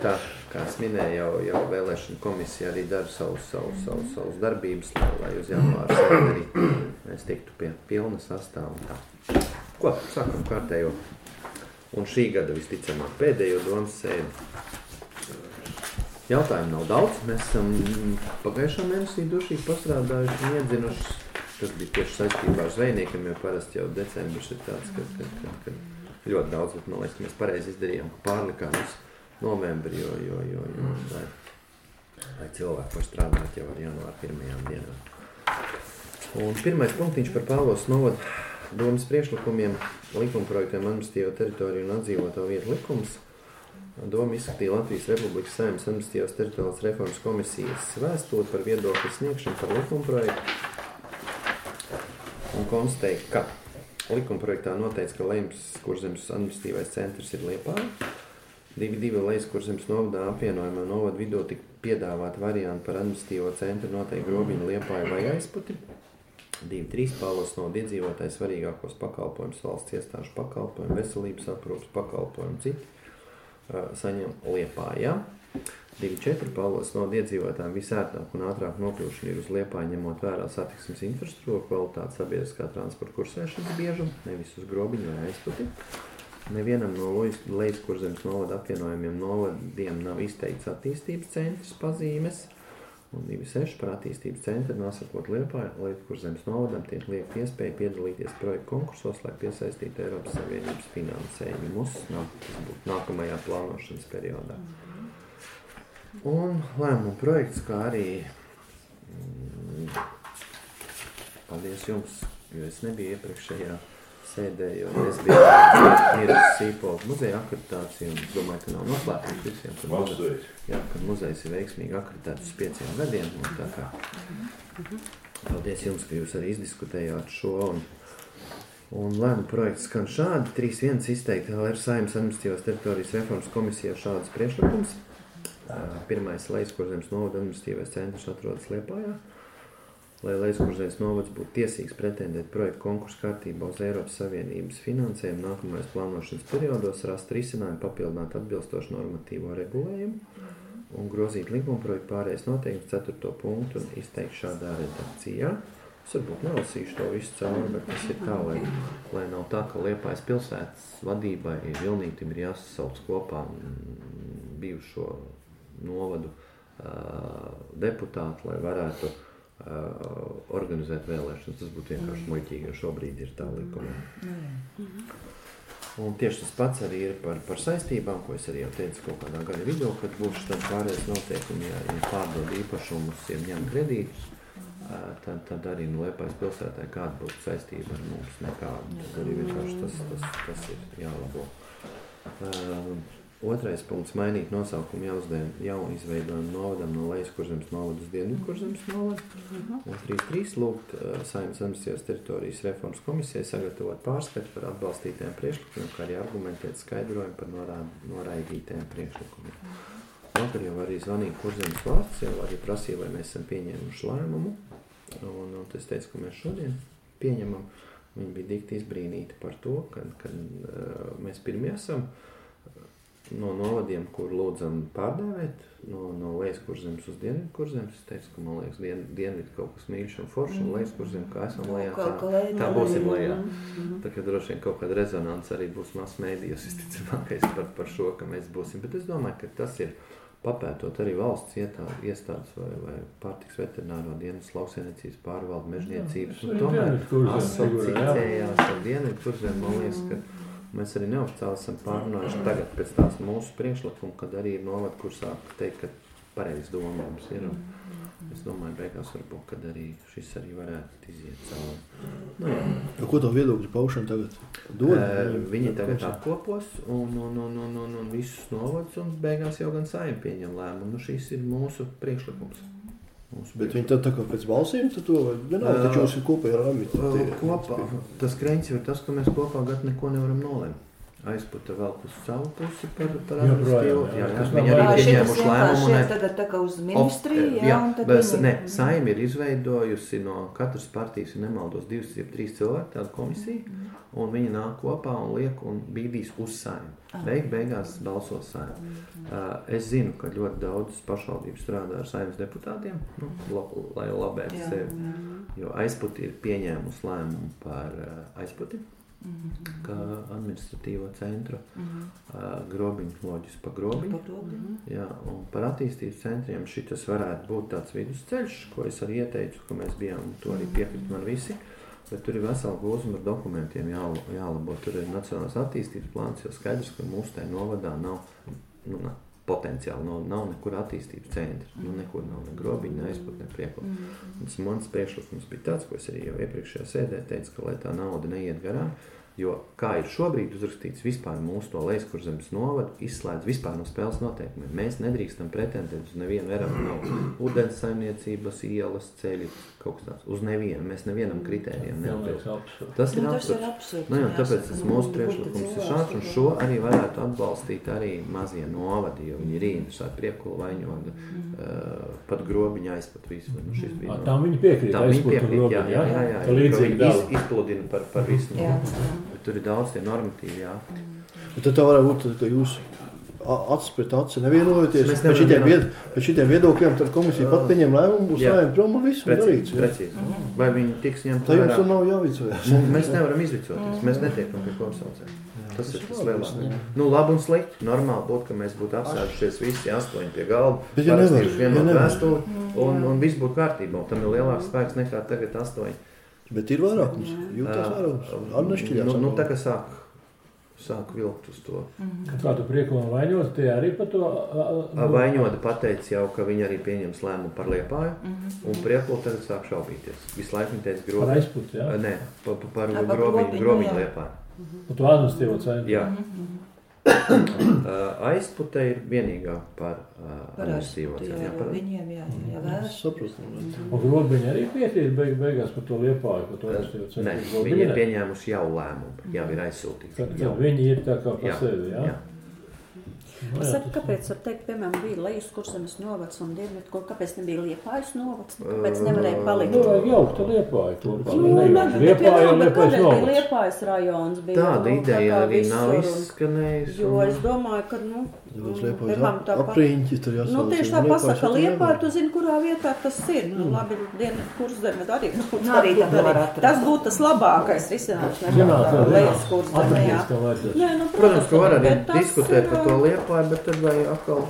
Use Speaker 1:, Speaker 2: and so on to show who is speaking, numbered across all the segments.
Speaker 1: Tā, kā es minēju, jau vēlēšana komisija arī dara savus darbības, lai uz janvāra sēdi arī mēs tiktu pie pilna sastāva. Ko? Sākam kārtējo. Un šī gada visticamāk pēdējo domas sēdi. Jautājumu nav daudz. Mēs esam pagājušā mēnesī dušīgi pastrādājuši un iedzinuši. Tas bija tieši saistībā ar zvejniekiem, jo parasti jau decembris ir tāds, kad ļoti daudz, bet man liekas, ka mēs pareizi izdarījām, ka pārlikām uz novembri, jo lai cilvēki var strādāt jau ar janvāra pirmajām dienām. Un pirmais punktiņš par Pāvils novada domas priekšlikumiem, likumprojektiem administratīvo teritoriju un atdzīvoto vietu likums. Doma izskatīja Latvijas Republikas Saeimas administratīvās teritoriālās reformas komisijas vēstuli par viedokļu sniegšanu par likumprojektu un konstatēja, ka likumprojektā noteica, ka Lejumkurzemes administratīvais centrs ir Liepāja. 2 Lejumkurzemes novadā apvienojumā novada vidū tika piedāvāt variantu par administratīvo centru noteikti Grobiņu, Liepāju vai Aizputi. 2.3 Pāvils novada iedzīvotāji svarīgākos pakalpojumus, valsts iestāžu pakalpojumu, veselības aprūpes pakalpojumu, citi saņem Liepājā. 2.4 Pāvils novada iedzīvotājiem visērtāk un ātrāk nokļūšana ir uz Liepāju, ņemot vērā satiksmes infrastruktūru, kvalitāti, sabiedriskā transporta kursēšanas biežumu, nevis uz Grobiņu vai Aizputi. Nevienam no Lejumkurzemes novada apvienojumiem novadiem nav izteikts attīstības centrs pazīmes. Un 2.6 par attīstības centru nosakot Lejumkurzemes novadam tiek liekt iespēja piedalīties projektu konkursos, lai piesaistītu Eiropas Savienības finansējumus. Tas būtu nākamajā plānošanas periodā. Un lēmuma projekts, kā arī paldies jums, jo es nebiju iepriekšējā sēdē, jo es biju Miras Sīpola muzeja akreditācija, un es domāju, ka nav noslēpums visiem, kad muzejs ir veiksmīgi akreditēts uz 5 gadiem. Un tā kā paldies jums, ka jūs arī izdiskutējāt šo. Un lēmuma projekts skan šādi. 3.1 izteikti Saeimas administratīvās teritorijas reformas komisijā šādas priekšlikums. Pirmais Lejumkurzemes novada administratīvais centrs atrodas Liepājā. Lai Lejumkurzemes novads būtu tiesīgs pretendēt projektu konkursu kārtībā uz Eiropas Savienības finansējumu nākamais plānošanas periodos, rast risinājumu papildināt atbilstošu normatīvo regulējumu un grozīt likumprojektu pārējais noteikums 4. punktu un izteikt šādā redakcijā. Es varbūt nelasīšu to visu cauri, bet tas ir tā, lai nav tā, ka Liepājas pilsētas vadībai Vilnītim ir jāsasauc kopā bijušo novadu deputātu, lai varētu organizēt vēlēšanas. Tas būtu vienkārši muļķīgi, jo šobrīd ir tā likuma. Un tieši tas pats arī ir par saistībām, ko es arī jau teicu kaut kādā gada vidū, kad būs tad pārējais noteikumi, ja pārdod īpašumus, ja ņem kredītus, tad arī no Liepājas pilsētai kāda būtu saistība ar mums nekāda. Tad arī vienkārši tas ir jālabo. Otrais punkts - mainīt nosaukumu jaunizveidojumu novadam no Lejumkurzemes novada uz Dienvidkurzemes novadu. Un 3.3 lūgt Saeimas administratīvās teritorijas reformas komisijai sagatavot pārskatu par atbalstītajiem priekšlikumiem, kā arī argumentēt skaidrojumu par noraidītajiem priekšlikumiem. Vakar jau arī zvanīja Kurzemes valsts, jau arī prasīja, lai mēs esam pieņēmuši lēmumu. Un es teicu, ka mēs šodien pieņemam. Viņi bija dikti izbrīnīti par to, ka mēs pirmie esam no novadiem, kur lūdzam pārdēvēt, no Lejumkurzemes uz Dienvidkurzemes. Es teicu, ka man liekas dienvidi kaut kas mīļš un forši, un Lejumkurzeme, kā esam lejā, tā būsim lejā. Tā kā droši vien kaut kāda rezonance arī būs masmēdījos visticamākais par šo, ka mēs būsim. Bet es domāju, ka tas ir papētot arī valsts iestādes vai pārtiks veterināro dienas, lauksaimniecības pārvalde, mežniecības. Un tomēr asociējās ar Dienvidkurzemi, man liekas, ka mēs arī neoficiāli esam pārunājuši tagad pēc tās mūsu priekšlikuma, kad arī ir novad, kur sāk teikt, ka pareizi doma mums ir. Es domāju, beigās varbūt, kad arī šis arī varētu iziet cauri.
Speaker 2: Ko tā viedokļu paušana tagad dod?
Speaker 1: Viņi tagad apkopos un visus novadus, un beigās jau gan Saeima pieņem lēmumu. Šis ir mūsu priekšlikums.
Speaker 2: Bet viņi tad tā kā pēc balsīm tad to vienalga, taču jūs ir kopēji ar Amitu.
Speaker 1: Kopā. Tas kreņķis ir tas, ka mēs kopā gadu neko nevaram nolēmt. Aizputa vēl uz savu pusi par administratīvo. Viņi arī pieņēmuši lēmumu.
Speaker 3: Tagad tā kā uz ministriju, un tad
Speaker 1: viņi... Saeima ir izveidojusi no katras partijas, ja nemaldos, 2 vai 3 cilvēku tādu komisiju, un viņi nāk kopā un liek un bīdīs uz Saeimu. Beigās balsos Saeimu. Es zinu, ka ļoti daudz pašvaldības strādā ar Saeimas deputātiem, lai labētu sevi, jo aizputi ir pieņēmusi lēmumu par aizputi, kā administratīvo centru, grobiņu loģis pa grobiņu. Jā, un par attīstības centriem šitas varētu būt tāds vidusceļš, ko es arī ieteicu, ka mēs bijām, to arī piekrit man visi, bet tur ir vesela gūzuma ar dokumentiem jālabo. Tur ir nacionālās attīstības plāns, jo skaidrs, ka mūsu tajā novadā nav potenciāli, nav nekur attīstības centri. Nekur nav ne grobiņa, ne aizput, ne prieklu. Mans priekšlikums bija tāds, ko es arī jau iepriekšējā sēdē teicu, ka lai tā nauda neiet garām, jo kā ir šobrīd uzrakstīts vispār mūsu to Lejaskurzemes novadu, izslēdz vispār no spēles noteikumiem. Mēs nedrīkstam pretendēt uz nevienu veramu nav ūdens saimniecības, ielas, ceļi, kaut kas tāds. Uz nevienu. Mēs nevienam kritērijam neatbilst. Tas ir absurds. Tāpēc tas mūsu priekšlikums ir šāds, un šo arī varētu atbalstīt arī mazie novadi, jo viņi ir interesēti Priekula, Vaņoga, pat grobiņa aizpat visu.
Speaker 4: Tam viņi piekrīt aizputu grobiņa,
Speaker 1: jā. Izpludina par visu. Bet tur ir daudz tie normatīvi, jā.
Speaker 2: Bet tad tā varētu būt, ka jūs acis pret aci nevienojoties pēc šitiem viedokļiem, tad komisija pat pieņem lēmumu, būs Saeima prom un visu darīts.
Speaker 1: Precīzi. Vai viņi tiks ņemt
Speaker 2: tā jums tur nav jāvicojas.
Speaker 1: Mēs nevaram izvicoties, mēs netiekam pie kopsaucēm. Tas ir tas lielākais. Labi un slikti. Normāli būtu, ka mēs būtu apsēdušies visi 8 pie galda, parakstījuši vienot vēstuli un viss būtu kārtībā. Tam ir lielāks spēks nekā tagad 8.
Speaker 2: Bet ir vairākums, jūtas vairākums, atnešķiļās.
Speaker 1: Tā kā sāk vilkt uz to.
Speaker 4: Kā tu Priekula un Vaņoda, tie arī par to?
Speaker 1: Vaņoda pateica jau, ka viņi arī pieņems lēmumu par Liepāju, un Priekula tagad sāk šaubīties. Visu laiku viņi teica grobiņu.
Speaker 4: Par aizputi, jā?
Speaker 1: Nē, par grobiņu Liepāju.
Speaker 4: Par to administratīvo centru?
Speaker 1: Jā. Aizpute ir vienīgā par administratīvo centru.
Speaker 3: Viņiem jāvēst.
Speaker 2: Saprotu.
Speaker 4: Un grobiņi arī piekrīt beigās par to Liepāju, par to administratīvo centru?
Speaker 1: Nē, viņi ir pieņēmuši jau lēmumu, jau ir aizsūtīti.
Speaker 4: Tad viņi ir tā kā pa sevi, jā?
Speaker 5: Es saku, kāpēc var teikt, piemēram, bija Lejaskurzemes novads un Dienvidu, kāpēc nebija Liepājas novads, kāpēc nevarēja palikt?
Speaker 4: Vajag jaukt ar Liepāju.
Speaker 5: Liepājas Liepājas rajons bija.
Speaker 1: Tāda ideja arī nav izskanējusi.
Speaker 5: Jo es domāju, ka,
Speaker 2: apriņķi tur jāsauc.
Speaker 5: Tieši tā pasaka, Liepāja, tu zini, kurā vietā tas ir. Labi, Dienvidkurzeme arī tas būtu tas labākais risinājums nekā Lejaskurzeme, jā.
Speaker 1: Protams, ka var arī diskutēt par to Liepāju, bet tad vai atkal,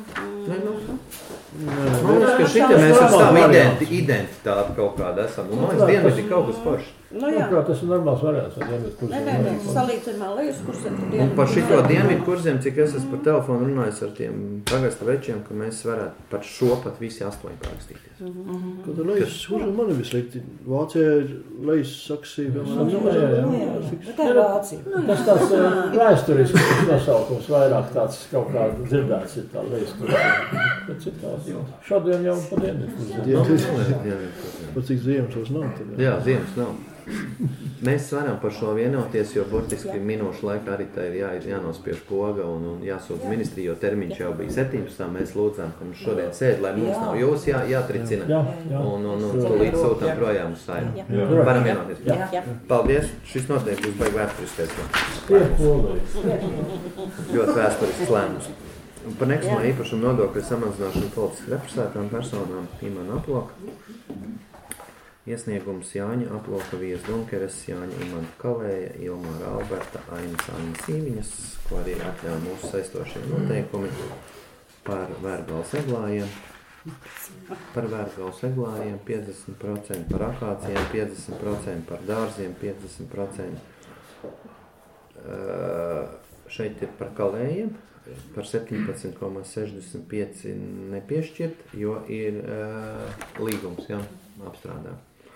Speaker 1: man liekas, ka šitie mēs ar savu identitāti kaut kāda esam. Un man liekas, Dienvidi ir kaut kas foršs.
Speaker 4: Tas ir normāls variants ar Dienvidkurzemi.
Speaker 5: Nē, salīdzinājumā Lejaskurzemi.
Speaker 1: Un par šito Dienvidkurzemi, cik es esmu par telefonu runājis ar tiem pagasta večiem, ka mēs varētu par šo pat visi 8 parakstīties.
Speaker 2: Kad ar Lejaskurzemi man ir vislikti. Vācijā ir Lejassaksija.
Speaker 5: Tā ir Vācija.
Speaker 4: Tas tāds vēsturisks nosaukums vairāk tāds kaut kā dzirdēts ir tā Lejaskurzemi. Bet ir tās šodien jau pa Dienvidkurzemi.
Speaker 2: Pat cik ziemas nav.
Speaker 1: Jā, ziemas nav. Mēs varam par šo vienoties, jo burtiski minūšu laikā arī tā ir jānospiež poga un jāsūdz ministrija, jo termiņš jau bija 17. Mēs lūdzām, ka mums šodien sēd, lai mums nav jūs jātricina un tūlīt sūtām projām uz Saeimu. Varam vienoties. Paldies, šis noteikti būs baigi vēsturiskais. Ļoti vēsturisks lēmums. Par nekustamā īpašuma nodokļa samazināšanu politiski represētām personām Imana Aploka. Iesniegums Jāņa Aploka, Vijas Dunkeres, Jāņa Imanta Kalēja, Ilmāra Alberta, Ainas Annas Īviņas, ko arī atļauj mūsu saistošie noteikumi par Vērgales eglājiem. Par Vērgales eglājiem 50%, par akācijiem 50%, par dārziem 50%. Šeit ir par kalējiem, par 17,65 nepiešķirt, jo ir līgums, apstrādā.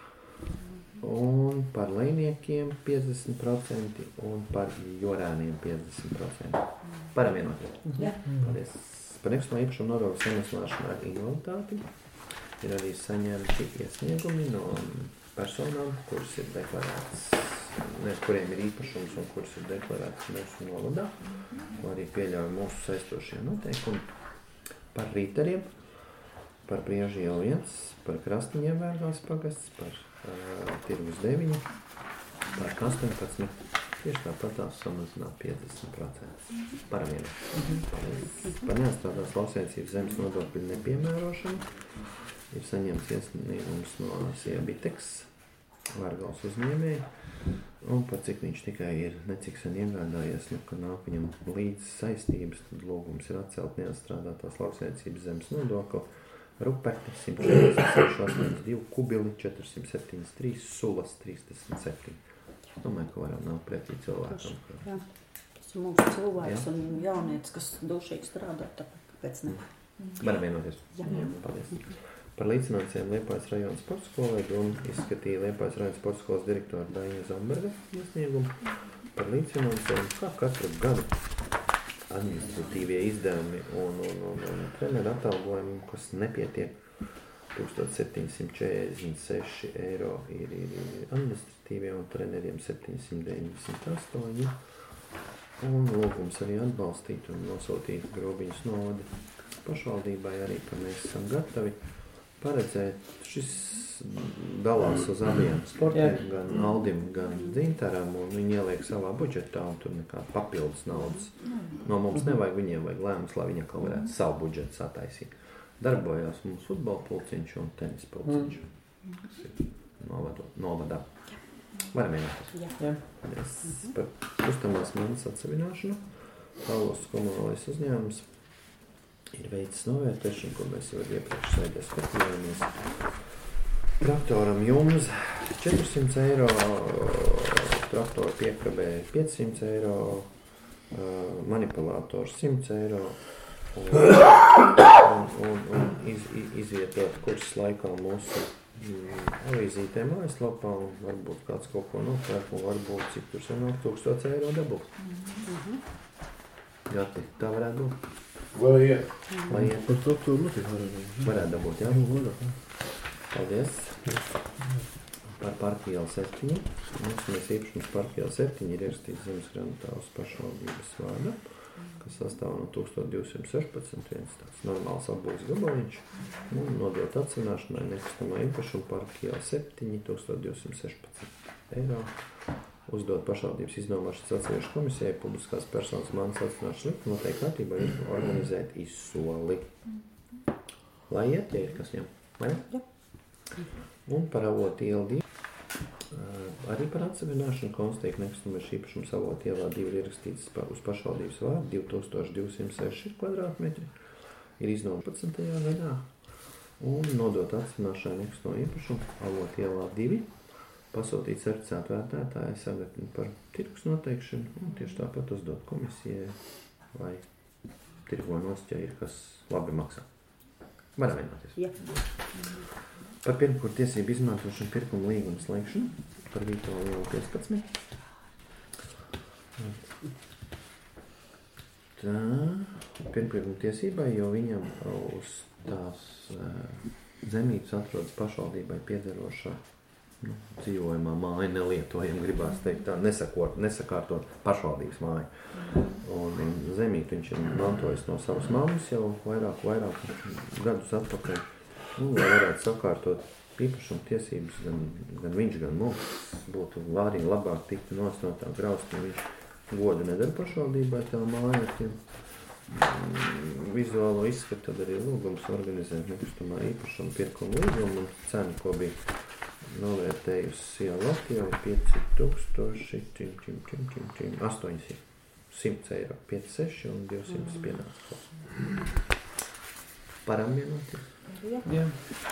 Speaker 1: Un par lejniekiem 50% un par jorēniem 50%. Param vienoties. Paldies. Par nekustamā īpašuma nodokļa samazināšanu ar invaliditāti ir arī saņemti iesniegumi no personām, kuras ir deklarētas, kuriem ir īpašums un kuras ir deklarētas mūsu novadā, ko arī pieļauj mūsu saistošie noteikumi. Par rītariem, par Priežu ielu 1, par Krastiņiem Vērgales pagasts, par Tirgus 9, par 18, Tieši tāpat tās samazināt 50% par vienu. Par neatstrādās lauksaimniecības zemes nodokļu nepiemērošanu ir saņemts iesniegums no Siebiteks, Vērgals uzņēmēji, un par cik viņš tikai ir necik sen iegādājies, ka nāk viņam līdz saistības, tad lūgums ir atcelt neatstrādātās lauksaimniecības zemes nodokli, Ruperti 146,82, Kubili 473, Sulas 37. Es domāju, ka varam nav pretī cilvēkam.
Speaker 5: Jā, tas ir mūsu cilvēks un jaunietis, kas dušīgi strādā, tāpēc ne.
Speaker 1: Varam vienoties?
Speaker 5: Jā.
Speaker 1: Paldies. Par līdzfinansējumu Liepājas rajona sporta skolai un izskatīja Liepājas rajona sporta skolas direktora Daina Zamberga iesniegumu. Par līdzfinansējumu, kā katru gadu administratīvie izdevumi un treneru atalgojumi, kas nepietiek 1746 eiro ir administratīvie un treneriem 798. Un lūgums arī atbalstīt un nosūtīt Grobiņas novada pašvaldībai arī, ka mēs esam gatavi paredzēt. Šis dalās uz abiem sportiem, gan Aldim, gan Dzintaram, un viņi ieliek savā budžetā, un tur nekā papildus naudas. No mums nevajag, viņiem vajag lēmums, lai viņi atkal varētu savu budžetu sataisīt. Darbojās mums futbola pulciņš un tenis pulciņš. Tas ir novadā. Varam vienoties.
Speaker 5: Jā.
Speaker 1: Par kustamās manas atsevināšanu Paulos komunālais uzņēmums ir veicis novērtēšanu, ko mēs jau iepriekš sēdē skatījāmies. Traktoram jums 400 eiro, traktora piekrabē 500 eiro, manipulātors 100 eiro un izvietot kursus laikā mūsu avīzītē mājaslapā un varbūt kāds kaut ko nopērk un varbūt cik tur sanāk 1000 eiro dabūt. Gati, tā varētu būt.
Speaker 2: Vai iet? Par struktūru notiek
Speaker 1: varētu dabūt, jā? Paldies. Par Parku ielu 7. Mēs īpašums Parku ielu 7 ir ierakstīts zemes grantā uz pašvaldības vārda, kas sastāv no 1216, viens tāds normāls apbūves gabaliņš, un nodot atsevināšanai nekustamā īpašuma Parku ielu 7, 1216 eiro. Uzdot pašvaldības iznomāšanas atsevišķu komisijai publiskās personas manas atsevināšanas likuma noteikti kārtībā ir organizēt izsoli. Lai iet, ja ir kas ņem, vai ne?
Speaker 5: Jā.
Speaker 1: Un par avotu ielu 2. Arī par atsevināšanu konstatēja, ka nekustamais īpašums avotu ielā 2 ir ierakstīts uz pašvaldības vārdu 2206 kvadrātmetri. Ir iznomāta 11. gadā. Un nodot atsevināšanai nekustamo īpašumu avotu ielā 2. Pasūtīt certificētu vērtētāju sagatavot par tirgus noteikšanu un tieši tāpat uzdot komisijai, lai tirgo nost, ja ir kas labi maksā. Varam vienoties.
Speaker 5: Jā.
Speaker 1: Par pirmkuru tiesību izmantošanu pirkuma līguma slēgšanu par Vītola ielu 15. Tā, pirmkuma tiesībai, jo viņam uz tās zemītes atrodas pašvaldībai piederošā dzīvojamā māja, nelietojama, gribās teikt tā, nesakārtot pašvaldības māju. Un zemīti viņš ir mantojis no savas mammas jau vairāk gadus atpakaļ. Lai varētu sakārtot īpašuma tiesības, gan viņš, gan mums, būtu arī labāk tiktu no tā graustu, viņš godu nedara pašvaldībai tā māja ar tiem vizuālo izskatu, tad arī lūgums organizēt nekustamā īpašuma pirkuma līgumu un cenu, ko bija novērtējusi iela Latvijā, 5000, 100 eiro, 56 un 200 pienāks. Param vienoties? Jā.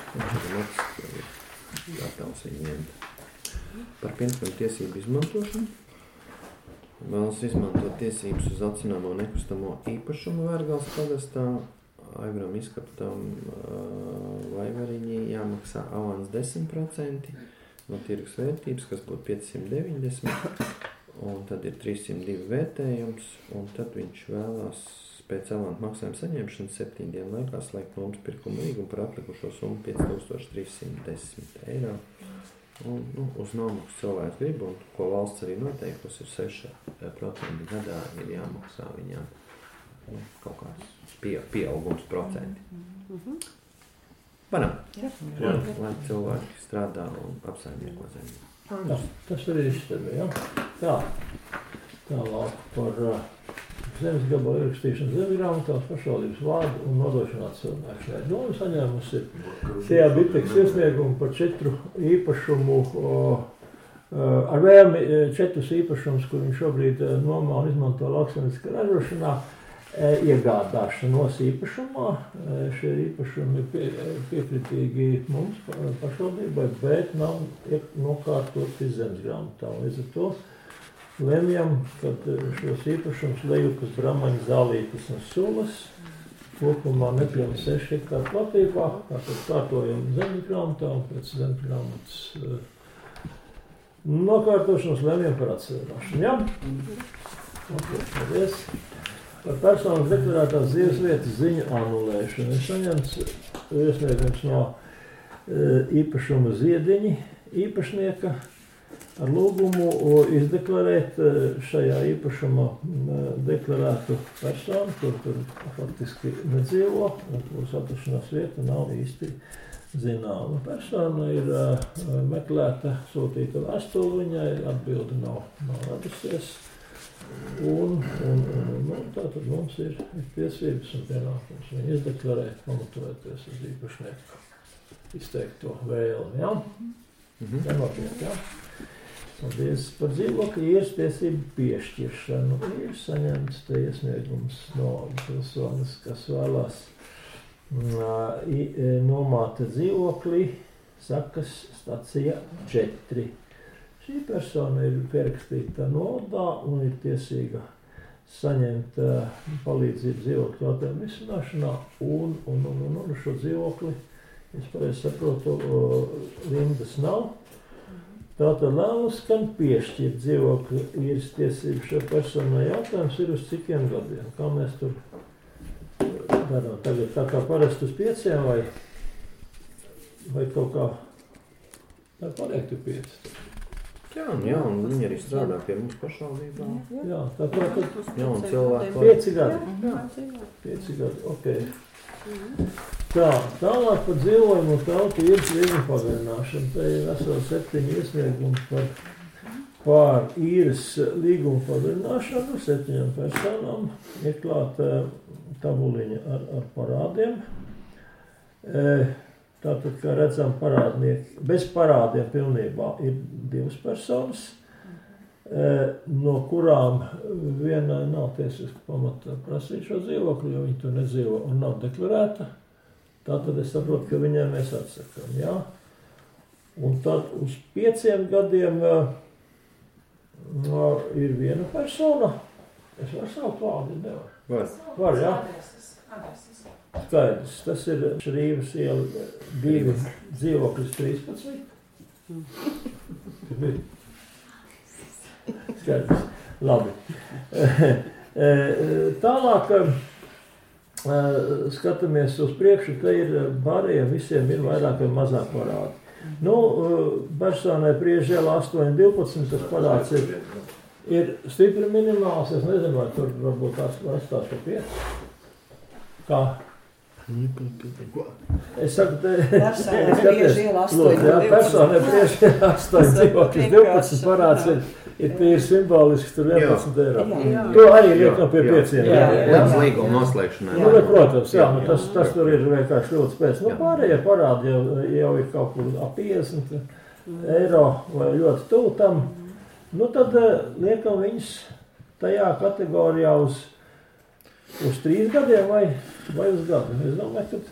Speaker 1: Gatavs viņu ņemt. Par pirmkuma tiesību izmantošanu. Vēlas izmantot tiesības uz atzināmo nekustamo īpašumu Vērgals pagastā. Aivaram izkapatam Vaivariņī jāmaksā avans 10% no tirgus vērtības, kas būtu 590, un tad ir 302 vērtējums, un tad viņš vēlās pēc avanta maksājuma saņemšanas 7 dienu laikā slēgt mums pirkuma līgumu par atlikušo summu 5310 eiro. Un, uz nomaksas cilvēks grib, un ko valsts arī noteikusi ir 6% gadā ir jāmaksā viņām kaut kāds pieaugums procenti. Varam? Jā. Lai cilvēki strādā un apsaimnieko zemi.
Speaker 4: Jā, tas arī iztevi, ja? Tā. Tālāk par zemes gabalu ierakstīšanu zemesgrāmatās, pašvaldības vārdu un nodošanu atsilnēšanai. Doma saņēmusi tajā bibliotēkas iesniegumu par 4 īpašumu, ar vēlmi 4 īpašumus, kur viņš šobrīd nomā un izmanto lauksaimnieciskā ražošanā, iegādāšanos īpašumā. Šie īpašumi ir piekritīgi mums pašvaldībai, bet nav nokārtoti zemesgrāmatā. Līdz ar to lemjam, kad šos īpašumus Lejukas, Bramaņas, Zālītes un Sulas kopumā nepilni 6 hektāru platībā, tātad kārtojam zemesgrāmatā un pēc zemesgrāmatas nokārtošanas lemjam par atsevišķu. Jā? Paldies. Par personas deklarētās dzīves vietas ziņu anulēšanu ir saņemts iesniegums no īpašuma Ziediņi īpašnieka ar lūgumu izdeklarēt šajā īpašumā deklarētu personu, kur faktiski nedzīvo, un kuras atrašanās vieta nav īsti zināma. Persona ir meklēta, sūtīta vēstuli viņai, atbildi nav radusies. Un tātad mums ir tiesības un pienākums viņu izdeklarēt, pamatojoties uz īpašnieku izteikto vēlmi. Ja? Notiek, ja? Paldies par dzīvokļu īres tiesību piešķiršanu. Ir saņemts te iesniegums no pilsonis, kas vēlās nomāta dzīvokli Sakas stacija 4. Šī persona ir pierakstīta nodā un ir tiesīga saņemt palīdzību dzīvokļu jautājumu risināšanā un šo dzīvokli, es pareizi saprotu, rindas nav. Tātad lēmums, kan piešķirt dzīvokļu īres tiesību šai personai jautājums ir uz cikiem gadiem. Kā mēs tur darām? Tagad tā kā parasti uz 5 vai kaut kā tā pareikt ir 5.
Speaker 1: Jā, un viņi arī strādā pie mums pašvaldībā.
Speaker 4: Jā, tātad
Speaker 1: un cilvēki.
Speaker 4: 5 gadi. 5 gadi, ok. Tā, tālāk par dzīvojumu un telpu īres līguma pagarināšanu. Te ir veseli 7 iesniegumi par īres līguma pagarināšanu 7 personām. Ir klāta tabuliņa ar parādiem. Tātad, kā redzam, parādnieki, bez parādiem pilnībā ir 2 personas, no kurām vienai nav tiesiski pamata prasīt šo dzīvokli, jo viņi tur nedzīvo un nav deklarēta. Tātad es saprotu, ka viņai mēs atsakām, jā. Un tad uz 5 gadiem ir viena persona. Es varu saukt vārdu, nevaru. Var, jā. Skaidrs, tas ir Šrīvas iela 2 dzīvoklis 13. Skaidrs, labi. Tālāk skatāmies uz priekšu, te ir pārējiem visiem ir vairāk vai mazāk parādi. Personai Priežiela 812, tas parāds ir stipri minimāls, es nezinu, vai tur varbūt tās atstās pa 5. Kā? Es saku,
Speaker 3: Personai Priežiela 812.
Speaker 4: Personai Priežiela 812, 12 parāds ir tīri simbolisks, tur 11 eiro. To arī liekam pie 5.
Speaker 1: Līdz līguma noslēgšanai.
Speaker 4: Protams, jā, tas tur ir vienkārši ļoti spēc. Pārējie parādi jau ir kaut kur ap 50 eiro vai ļoti tuvu tam. Tad liekam viņus tajā kategorijā uz 3 gadiem vai uz gadu. Es domāju, ka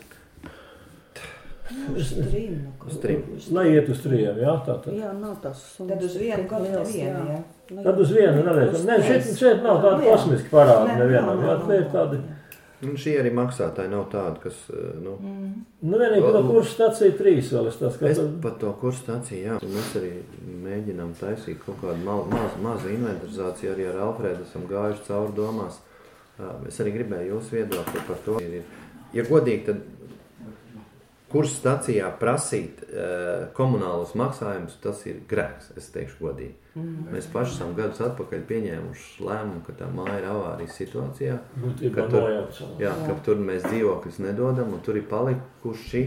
Speaker 3: Uz 3.
Speaker 4: Lai iet uz 3, jā, tātad.
Speaker 5: Jā, nav tas summas.
Speaker 3: Tad uz 1 gadu nevienu, jā.
Speaker 4: Tad uz 1 neliekam. Nē, šeit nav tāda kosmiska parāda nevienam, jā, tie ir tādi.
Speaker 1: Un šī arī maksātāji nav tāda, kas,
Speaker 4: vienīgi par to kursu stāciju 3 vēl es tā skatu.
Speaker 1: Es par to kursu stāciju, jā. Mēs arī mēģinām taisīt kaut kādu mazu inventarizāciju, arī ar Alfredu esam gājuši cauri domās. Es arī gribēju jūsu viedokli par to. Ja godīgi, tad kursu stacijā prasīt komunālos maksājumus, tas ir grēks, es teikšu godīgi. Mēs paši esam gadus atpakaļ pieņēmuši lēmumu, ka tā māja ir avārijas situācijā, ka tur mēs dzīvokļus nedodam, un tur ir palikuši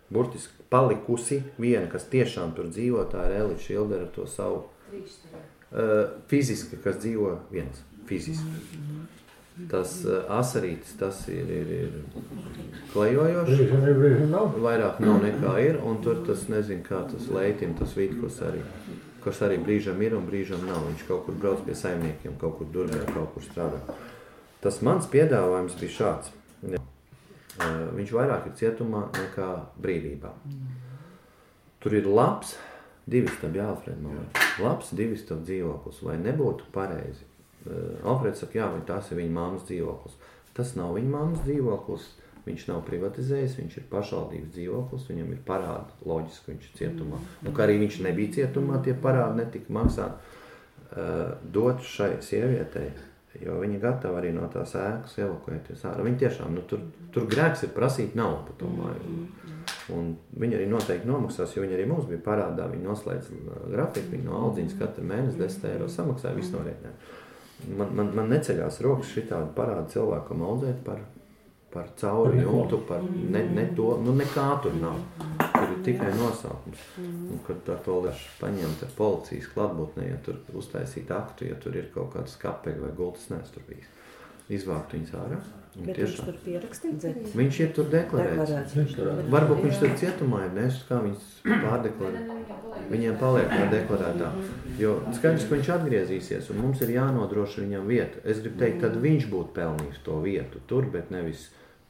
Speaker 1: burtiski palikusi viena, kas tiešām tur dzīvo, tā ir Elita Šildera ar to savu fiziski, kas dzīvo viens, fiziski. Tas asarītis, tas ir klejojošs,
Speaker 4: Brīžam nav.
Speaker 1: vairāk nav nekā ir, un tur tas nezinu, kā tas Leitim, tas Vītkos arī, kas arī brīžam ir un brīžam nav. Viņš kaut kur brauc pie saimniekiem, kaut kur durvē, kaut kur strādā. Tas mans piedāvājums bija šāds. Viņš vairāk ir cietumā nekā brīvībā. Tur ir labs, divistabi Alfred, man liekas. Labs divistabi dzīvoklis, vai nebūtu pareizi. Alfreds saka, jā, tas ir viņa mammas dzīvoklis. Tas nav viņa mammas dzīvoklis, viņš nav privatizējis, viņš ir pašvaldības dzīvoklis, viņam ir parādi, loģiski, viņš ir cietumā. Un kā arī viņš nebija cietumā, tie parādi netika maksāti, dot šai sievietei, jo viņa gatava arī no tās ēkas evakuēties ārā. Viņa tiešām, tur grēks ir prasīt naudu par to māju. Un viņa arī noteikti nomaksās, jo viņa arī mums bija parādā, viņa noslēdz grafiku, viņa no aldziņas katru mēnesi 10 eiro samaksāja, visu norēķināja. Man neceļās rokas šitādi parādi cilvēkam audzēt par cauri jumtu, par ne to, nekā tur nav. Tur ir tikai nosaukums. Un, kad ar to lieši paņemt ar policijas klātbūtnē, ja tur uztaisīt aktu, ja tur ir kaut kāds kapeļi vai gultas, nes tur bijis. Izvākt viņas ārā.
Speaker 3: Bet viņš tur pierakstīts?
Speaker 1: Viņš ir tur deklarēts. Varbūt viņš tur cietumā ir, nes, kā viņas pārdeklarē. Viņiem paliek tā deklarētā. Jo skaidrs, ka viņš atgriezīsies un mums ir jānodrošina viņam vietu. Es gribu teikt, tad viņš būtu pelnījis to vietu tur, bet nevis...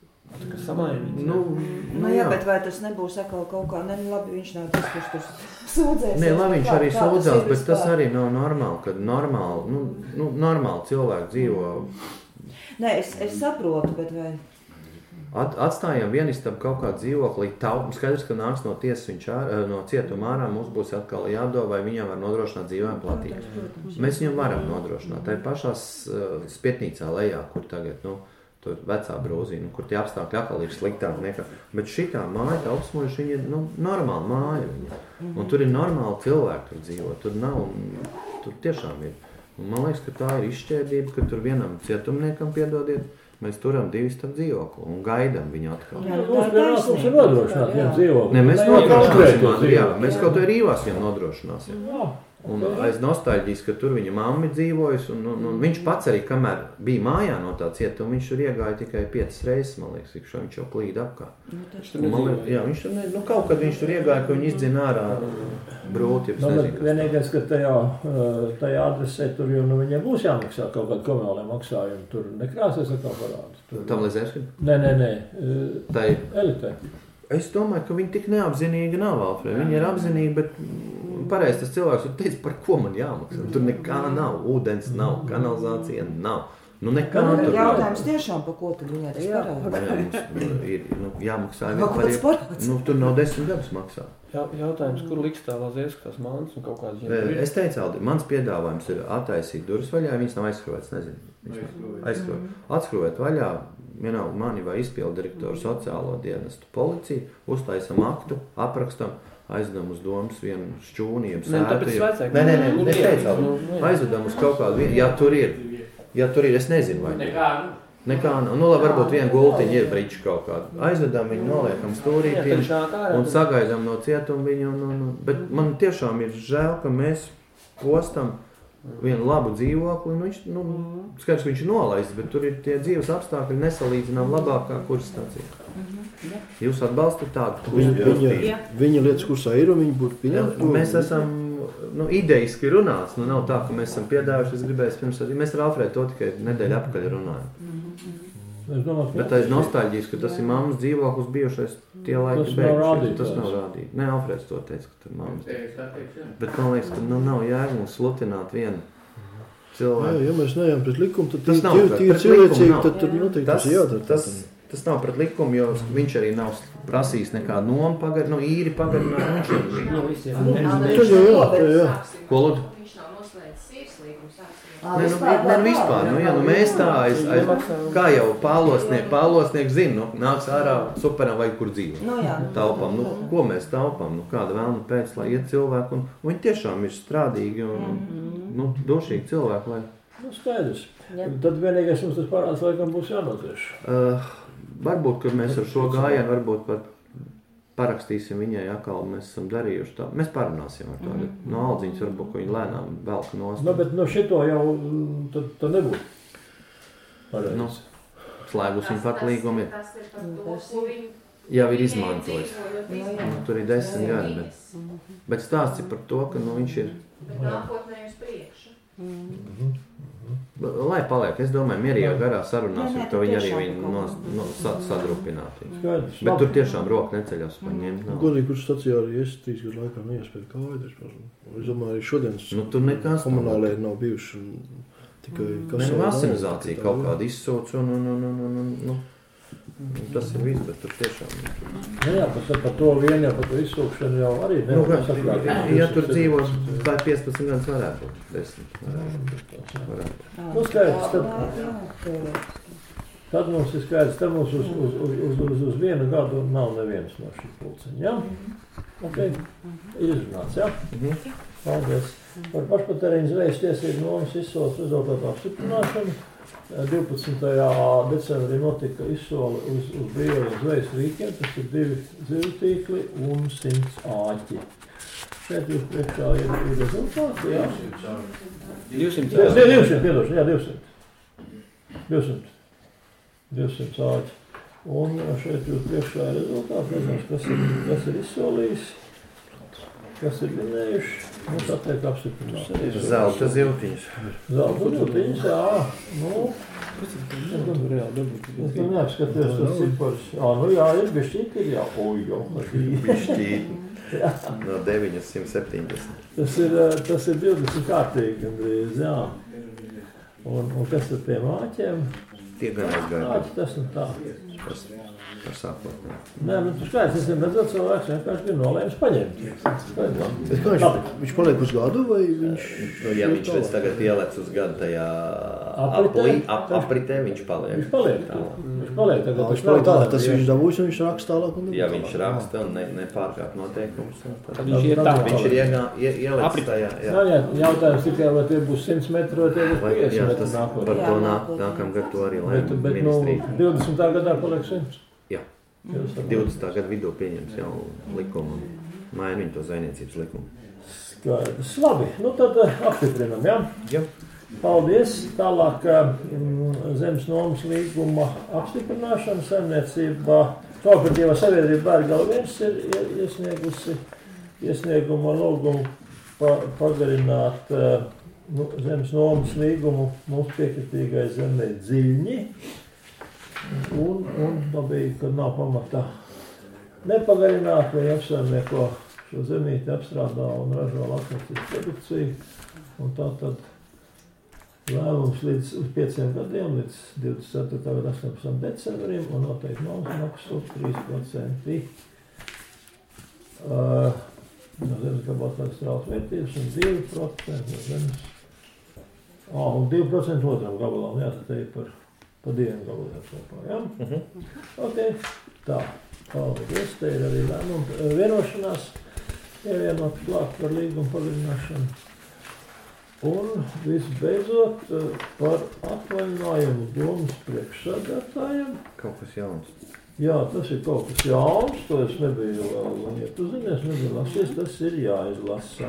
Speaker 3: Jā, bet vai tas nebūs atkal kaut kā, labi, viņš nav tas, kurš tur sūdzēs?
Speaker 1: Nē, labi, viņš arī sūdzās, bet tas arī nav normāli, kad normāli cilvēki dzīvo...
Speaker 3: Nē, es saprotu, bet vai...
Speaker 1: Atstājam vienistabu kaut kādu dzīvokli, skaidrs, ka nāks no tiesas viņš no cietuma ārā, mums būs atkal jādomā, vai viņam var nodrošināt dzīvojam platības. Mēs viņam varam nodrošināt. Tā ir pašās Spietnīcā lejā, kur tagad, tur vecā Brūzīna, kur tie apstākļi atkal ir sliktāk nekā. Bet šitā māja, tā apsmojuši, viņa ir normāla māja. Un tur ir normāli cilvēki, tur dzīvo. Tur nav, tur tiešām ir. Un man liekas, ka tā ir izšķērdība, ka tur vienam cietumniekam piedodiet, mēs turam divistabu dzīvokli un gaidām viņu atkal.
Speaker 4: Mums ir nodrošināt viņam dzīvokli.
Speaker 1: Ne, mēs nodrošināsim, jā, mēs kaut vai Rīvās viņam nodrošināsim. Un aiz nostalģijas, ka tur viņa mamma dzīvojas, un viņš pats arī, kamēr bija mājā no tā cietuma, viņš tur iegāja tikai 5 reizes, man liekas, viņš jau klīda apkārt. Jā, viņš tur, kaut kad viņš tur iegāja, ka viņi izdzina ārā brūti, es nezinu, kas.
Speaker 4: Vienīgais, ka tajā adresē tur jau viņiem būs jāmaksā kaut kādu komunālajiem maksājumu, tur nekrāsies ar kā parādu.
Speaker 1: Tam Lezērskim?
Speaker 4: Nē.
Speaker 1: Tai
Speaker 4: Elitei.
Speaker 1: Es domāju, ka viņi tik neapzinīgi nav, Alfred. Viņi ir apzinīgi, bet pareizi tas cilvēks teica, par ko man jāmaksā. Tur nekā nav, ūdens nav, kanalizācija nav. Nekā tur nav.
Speaker 3: Jautājums tiešām, par ko tad viņai tas parāds?
Speaker 1: Mums ir jāmaksā. Tur nav 10 gadus maksā.
Speaker 6: Jautājums, kur liks tā Lazērskas mans un kaut kāds ģenerīši?
Speaker 1: Es teicu, Aldi, mans piedāvājums ir attaisīt durvis vaļā, viņas nav aizskrūvēts, nezinu. Atskrūvēt vaļā, vienalga mani vai izpildu direktoru sociālo dienestu policiju, uztaisam aktu, aprakstam, aizdam uz domas vienu šķūni, jeb sētu. Nē, aizvedam uz kaut kādu vienu, ja tur ir, es nezinu vai. Nekā nav. Varbūt viena gultiņa ir briču kaut kādu. Aizvedam viņu, noliekam stūrītiem un sagaidām no cietuma viņu. Bet man tiešām ir žēl, ka mēs postam vienu labu dzīvokli. Skaidrs, ka viņš ir nolaists, bet tur ir tie dzīves apstākļi nesalīdzinām labākā kuras stācija. Jūs atbalstat tādu?
Speaker 2: Viņa lietas kursā ir un viņa būtu pieņemta?
Speaker 1: Mēs esam idejiski runāts. Nav tā, ka mēs esam piedāvuši, es gribēju pirms, mēs ar Alfredu to tikai nedēļu apakaļ runājam. Bet aiz nostalģijas, ka tas ir mammas dzīvoklis bijušais tie laiki beigušies. Tas nav rādīt. Nē, Alfreds to teica, ka tur mammas. Bet man liekas, ka nav jēga mums slutināt vienu cilvēku.
Speaker 2: Ja mēs neejam pret likumu, tad
Speaker 1: tas nav
Speaker 2: tīri cilvēcīgi, tad tur noteikti tas jādara.
Speaker 1: Tas nav pret likumu, jo viņš arī nav prasījis nekādu nomu pagarināt, īri pagarināt.
Speaker 2: Jā.
Speaker 1: Ko lūdzu?
Speaker 7: Viņš nav noslēdzis sīrslīgumu
Speaker 1: sāks. Vispār, mēs tā kā jau pālosnieki zina, nāks ārā superam vai kur dzīvo. Taupam, ko mēs taupam, kāda vēlna pēc, lai iet cilvēku, un viņi tiešām ir strādīgi un došīgi cilvēki, lai...
Speaker 4: Skaidrs. Tad vienīgais mums tas parāds laikam būs jānotieš.
Speaker 1: Varbūt, kad mēs ar šo gājienu varbūt pat parakstīsim viņai atkal, mēs esam darījuši tā. Mēs parunāsim ar to. No aldziņas varbūt, ko viņi lēnām velk nost.
Speaker 4: Nu, bet no šito jau tad nebūtu.
Speaker 1: Nu, slēgus viņa pat līgumi.
Speaker 7: Tas ir par to, ko viņi
Speaker 1: jau ir izmantojis. Tur ir 10 gadi. Bet stāsts ir par to, ka viņš ir...
Speaker 7: Bet nākotnē uz priekšu.
Speaker 1: Lai paliek, es domāju, mierīgā garā sarunāsim, to viņi arī viņu sadrupinātu. Bet tur tiešām roka neceļas paņemt.
Speaker 2: Godīgi, kurš stacijā arī es 3 gadu laikā neiespēju kāju. Es domāju, arī šodienas komunālēji nav bijuši tikai...
Speaker 1: Vasinizācija kaut kāda izsūc un tas ir viss, bet tur tiešām...
Speaker 4: Jā, par to vien jau, par to izsūkšanu jau arī nesaprāt.
Speaker 1: Ja tur dzīvos, tā 15 gadus varētu būt, 10 varētu.
Speaker 4: Nu, skaidrs, tad mums ir skaidrs, tad mums uz vienu gadu nav nevienas no šī pulceņa, jā? Ok, izrunāts, jā? Paldies. Par pašpatēriņu zvejas tiesību nomas izsoles rezultātu apstiprināšanu. 12. decembrī notika izsole uz brīvajiem zvejas rīkiem, tas ir 2 zivtīkli un 100 āķi. Šeit jūs priekšā ir rezultāti, jā?
Speaker 6: 200.
Speaker 4: 200, piedošana, jā, 200. 200 āķi. Un šeit jūs priekšā ir rezultāti, kas ir izsolījis, kas ir minējuši. Mums attiek apstiprināt.
Speaker 1: Zelta ziltiņas.
Speaker 4: Zelta ziltiņas, jā. Nu, es neapskaties tos ciparis. Nu jā, ir bišķīt, ir jā.
Speaker 1: Bišķīt. No 970.
Speaker 4: Tas ir 20 kārtīgi gandrīz, jā. Un kas ar tiem āķiem?
Speaker 1: Tie gan aizgāja.
Speaker 4: Āķi tas un tā.
Speaker 1: Par sākotnē.
Speaker 4: Nē, bet tu skaidrs, es redzot cilvēks vienkārši ir nolēmis paņemt.
Speaker 2: Viņš paliek uz gadu vai viņš...
Speaker 1: Ja viņš pēc tagad ielec uz gadu tajā apritē, viņš paliek.
Speaker 4: Viņš paliek tagad.
Speaker 2: Viņš paliek tālāk, tas viņš dabūs un viņš raksta tālāk.
Speaker 1: Ja viņš raksta un nepārkāp noteikumus,
Speaker 6: tad viņš ir tā.
Speaker 1: Viņš ir ielec tajā.
Speaker 4: Jā, jautājums tikai, vai tie būs 100 metri, vai tie būs 50 metri nākotnē.
Speaker 1: Par to nākamgad to arī lēma ministrija.
Speaker 4: Bet 20. gadā paliek 100.
Speaker 1: Jā. 20. gada vidū pieņems jau likumu un maina viņu to zvejniecības likumu.
Speaker 4: Skaidrs. Labi, nu tad apstiprinam, jā?
Speaker 1: Jā.
Speaker 4: Paldies. Tālāk zemes nomas līguma apstiprināšana saimniecībā. Kooperatīvā sabiedrība Bērgala 1 ir iesniegusi iesnieguma lūgumu pagarināt zemes nomas līgumu mums piekritīgai zemē Dziļņi. Un dabīgi, kad nav pamatā nepagarināt, vai apsaimnieko šo zemīti apstrādā un ražo lauksaimniecības produkciju. Un tā tad lēmums līdz 5 gadiem, līdz 24. gada 18. decembrim, un noteikti nomas maksu 3% no zemes gabaltājas strāles vērtības un 2% no zemes. Un 2% otram gabalam, jā, tad ir par 2 gabaliem kopā, jā? Ok, tā, paldies, te ir arī lēmuma vienošanās pievienot klāt par līgumu pagarināšanu. Un visbeidzot par atvaļinājumu domas priekšsēdētājiem.
Speaker 1: Kaut kas jauns.
Speaker 4: Jā, tas ir kaut kas jauns, to es nebiju vēl iepazinis, nebiju lasījis, tas ir jāizlasa.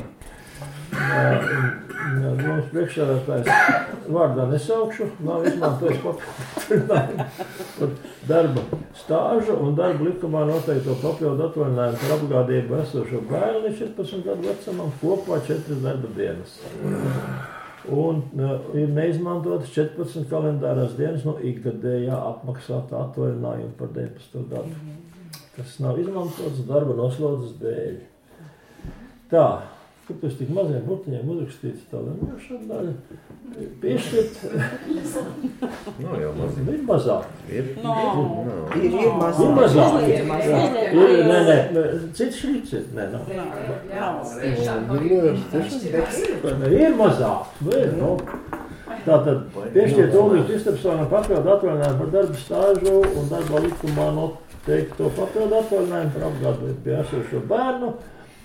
Speaker 4: Domas priekšsēdētājs vārdā nesaukšu, nav izmantojis papildinājumu par darba stāžu un darba likumā noteikto papildu atvaļinājumu par apgādību esošo bērnu 14 gadu vecumam kopā 4 darba dienas. Un ir neizmantotas 14 kalendārās dienas no ikgadējā apmaksātā atvaļinājuma par 19. gadu. Tas nav izmantots darba noslodzes dēļ. Tā. Kāpēc tik maziem burtiņiem uzrakstīts tā lēmēšana daļa? Piešķirt.
Speaker 1: Nav jau mazāk.
Speaker 4: Ir mazāk.
Speaker 1: Ir
Speaker 4: mazāk. Nē, cits šrīts ir. Nē, nav. Ir mazāk. Tātad piešķirt Ulrika Kristapsona papildu atvaļinājumu par darba stāžu un darba likumā noteikto papildu atvaļinājumu par apgādību pie esošo bērnu.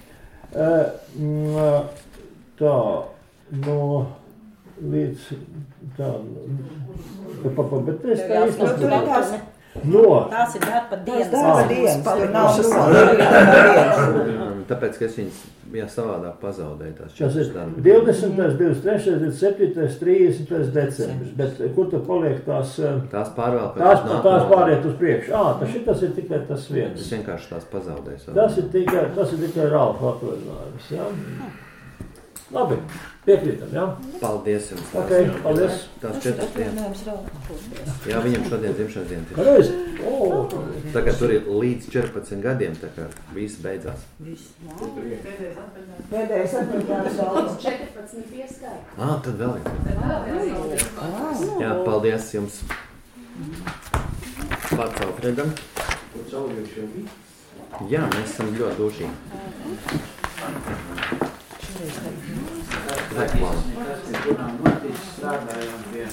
Speaker 4: Tā, no līdz tā, bet es tā īsti
Speaker 5: Tās ir darba dienas.
Speaker 3: darba dienas, tur nav
Speaker 1: Tāpēc, ka es viņas savādāk pazaudēju tās
Speaker 4: Tas ir
Speaker 1: 4 darba.
Speaker 4: 20., 23., 27., 30. decembris, bet kur tu paliek tās
Speaker 1: Pārvēl,
Speaker 4: tās pāriet uz priekšu? Tas ir tikai tas viens.
Speaker 1: Es vienkārši tās pazaudēju.
Speaker 4: Tas ir tikai Ralfa atvaļinājums, jā? Labi, piekrītam, jā?
Speaker 1: Paldies jums.
Speaker 4: Paldies.
Speaker 1: Tās 4 dienas. Jā, viņam šodien dzimšanas diena.
Speaker 4: Pareizi.
Speaker 1: Tagad tur ir līdz 14 gadiem, tā kā viss beidzās.
Speaker 3: Pēdējais atbildās
Speaker 7: Līdz 14 pieskaita.
Speaker 1: Tad vēl ir. Jā, paldies jums. Vārds Alfredam. Jā, mēs esam ļoti dušīgi. Reklāma.
Speaker 8: Strādājām pie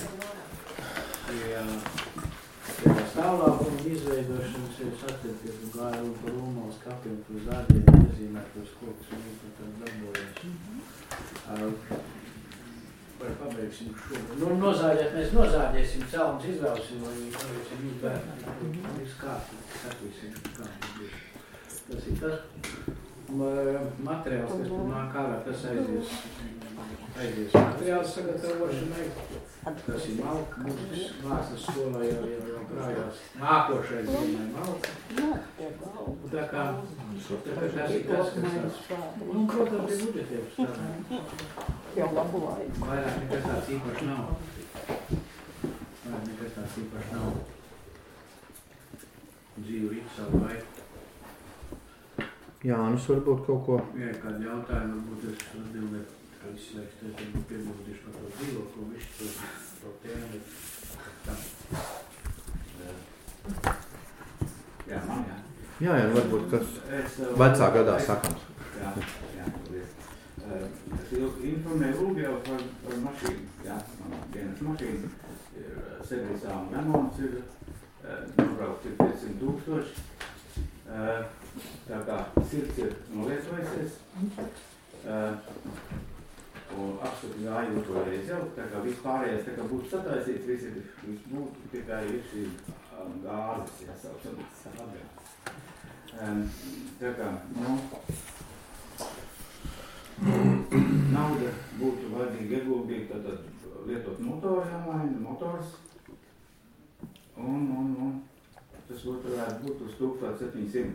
Speaker 8: stāvlākuma izveidošanas, jau sastiepties un gāja par Rūmals kapiem, par zādiem, iezīmēt tos kokus un tad darbojas. Vai pabeigsim šobrīd? Mēs nozādēsim celums, izrausim, vai pabeigsim izbērni. Viss kārtīgi, satīsim, kā tas ir tas. Materiāls, kas tur nāk ārā, tas aizies materiāls sagatavošanai. Tas ir malka, mums mākslas skolā jau krājās nākošais dienai malka. Tā kā tas ir tas, kas tāds. Un, protams, ir budžetieši strādā. Vairāk nekas tāds īpaši nav. Dzīvi rīt savu laiku.
Speaker 1: Jānis varbūt kaut ko.
Speaker 8: Jā, kādi jautājumi, varbūt es atbildēju, kad izslēgstu, es varbūt piebildīšu par to dzīvo, ko visu to tēmu. Jā, man jā.
Speaker 1: Jā, varbūt kas vecā gadā sakams.
Speaker 8: Jā, paldies. Es informēju Rūbjau par mašīnu, jā, man dienas mašīna ir servisā un remonts ir, nobraukt ir 500 000. Tā kā sirds ir nolietojusies, un apskati gāja otro reizi jau, tā kā viss pārējais tā kā būtu sataisīts, viss būtu tikai ir šī gāzes, jāsaucamās atgās. Tā kā, nauda būtu vajadzīga ieguldīt, tad lietot motoru jāmaina, motors, un tas varētu būt uz 1700.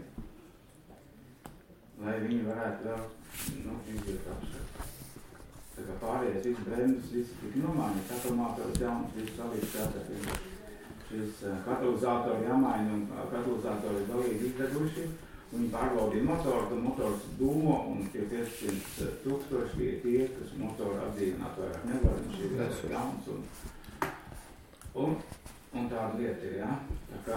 Speaker 8: Lai viņi varētu vēl, izjūt apšķirt. Tā kā pārējais viss brendus, visi tik nomāņas, atomātors jauns, viss salīdz jāsaka, šis katalizātori jāmaina un katalizātori galīgi izdeguši, un viņi pārbaudīja motoru, tad motors dūmo, un tie 500 000 bija tie, kas motoru atdzīvināt vairāk nevar, un šī ir jauns, un tāda lieta ir, jā, tā kā,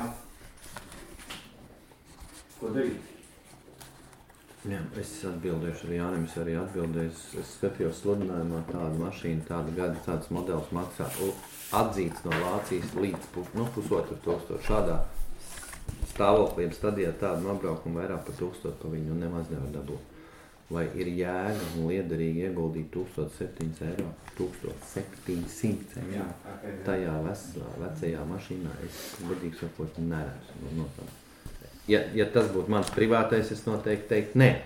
Speaker 8: ko darīt?
Speaker 1: Jā, es atbildēšu arī Jānim, es arī atbildēju, es skatījos sludinājumā tādu mašīnu, tādu gadu, tāds modelis maksā atzīts no Vācijas līdz 1,5 šādā stāvokliem stadijā tādu nobraukumu vairāk par 1000 pa viņu un nemaz nevar dabūt. Vai ir jēga un liederīgi ieguldīt 1700 eiro, 1700 eiro tajā vecajā mašīnā, es godīgi sakot neredzu. Ja tas būtu mans privātais, es noteikti teiktu nē.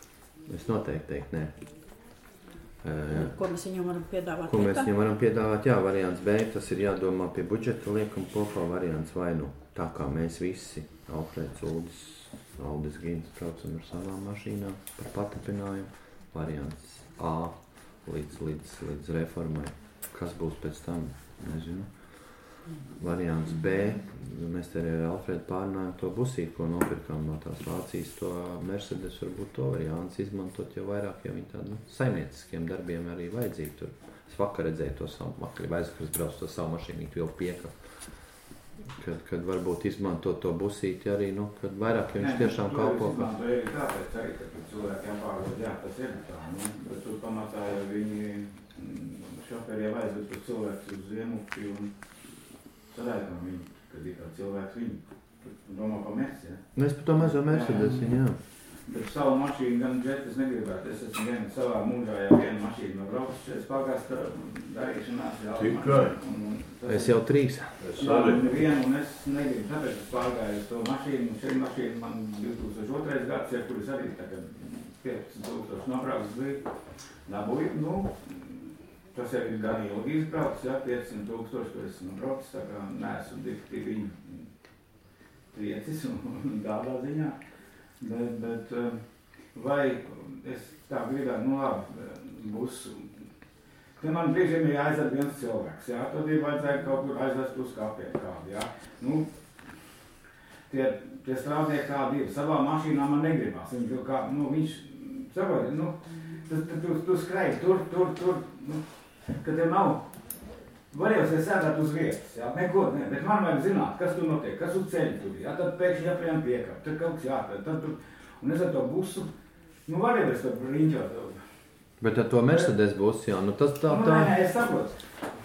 Speaker 5: Ko mēs viņam varam piedāvāt?
Speaker 1: Ko mēs viņam varam piedāvāt? Jā, variants B, tas ir jādomā pie budžeta, liekam kopā variants vai tā kā mēs visi, Alfreds, Uldis, Aldis Gīns, braucam ar savām mašīnām par patapinājumu. Variants A līdz reformai. Kas būs pēc tam? Nezinu. Variants B, mēs te ar Alfredu pārnājām to busīti, ko nopirkām no tās Vācijas, to Mercedes, varbūt to var Jānis izmantot jau vairāk, ja viņi tādu saimnieciskiem darbiem arī vajadzīgi tur. Es vakar redzēju to savu makli, aizvakar es braucu to savu mašīnīti vēl pieka, kad varbūt izmantot to busīti arī, kad vairāk, ja viņš tiešām kalpo.
Speaker 8: Nē, to ir tāpēc arī, ka cilvēki jāpārvod, jā, tas ir tā, bet tur pamatā jau viņi šoferi jau aizved to cilvēku uz Ziemupti un sadēkam viņu, kad ir kā cilvēks viņu domā pa Mersi, ja?
Speaker 1: Es par to mazo Mercedes viņu, jā.
Speaker 8: Bet savu mašīnu gan džetas negribētu. Es esmu vienu savā mūžā jau vienu mašīnu nobraucis šeit pagasta darīšanās.
Speaker 2: Tikai.
Speaker 1: Es jau 3.
Speaker 8: Jā, vienu, un es negribu, tāpēc es pārgāju uz to mašīnu. Šī mašīna man 2002. gads, kuras arī tagad 15,000 nobraucis bija. Dabūju, nu, tas jau ir gan ilgi izbraucis, jā, 500,000, kur esmu nobraucis, tā kā neesmu divi triecis un tādā ziņā. Bet vai es tā gribētu, nu labi, busu. Te man brīžiem ir jāaizved viens cilvēks, jā, tad ir vajadzēja kaut kur aizvest uz kāpiem kādu, jā. Nu, tie strādnieki kādi ir, savā mašīnā man negribās, viņš jau kā, nu, viņš, saproti, nu, tu skrēji tur, nu, kad tev nav, varējos es sēdāt uz vietas, jā, neko, ne, bet man vajag zināt, kas tur notiek, kas uz ceļu tur, jā, tad pēkšņi jāpriem piekāp, tad kaut kas jāatrad, tad tur, un es ar to busu, nu, varēju es tur riņķot.
Speaker 1: Bet ar to Mercedes busu, jā, nu tas tā...
Speaker 8: Nē, es saprotu.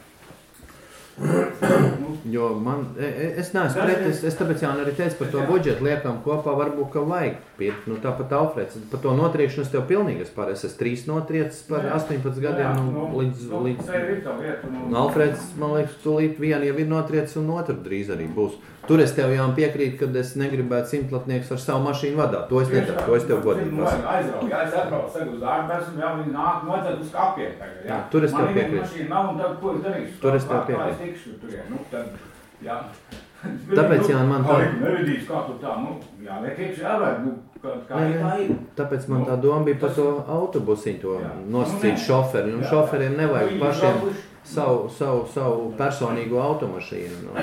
Speaker 1: Jo man, es neesmu pret, es tāpēc jau arī teicu par to budžetu liekam kopā, varbūt, ka vajag pirkt, nu tāpat Alfreds, par to notriekšanu es tev pilnīgi es esmu 3 notriecis par 18 gadiem, nu, līdz Alfreds, man liekas, tūlīt viena jau ir notriecis un otra drīz arī būs. Tur es tev jau piekrītu, kad es negribētu simtlatnieks ar savu mašīnu vadāt, to es nedaru, to es tev godīgi pasaku.
Speaker 8: Jā, es atbraucu tagad uz darbu, esmu jau viņi nāk, nocēt uz kapiem tagad, jā.
Speaker 1: Tur es tev
Speaker 8: piekrītu. Man
Speaker 1: piekrītu.
Speaker 8: nav, un tad ko es darīšu?
Speaker 1: Tur es tev piekrītu.
Speaker 8: Kā es tikšu turien, nu, tad, jā.
Speaker 1: Tāpēc, jā, man tā...
Speaker 8: Nevidīs, kā tu tā, nu, jā, liek iekšā jāvēr, nu, kā tā ir.
Speaker 1: Tāpēc man tā doma bija par to autobusiņu, to nosacīt šoferi, un šoferiem nevajag pašiem savu personīgo automašīnu.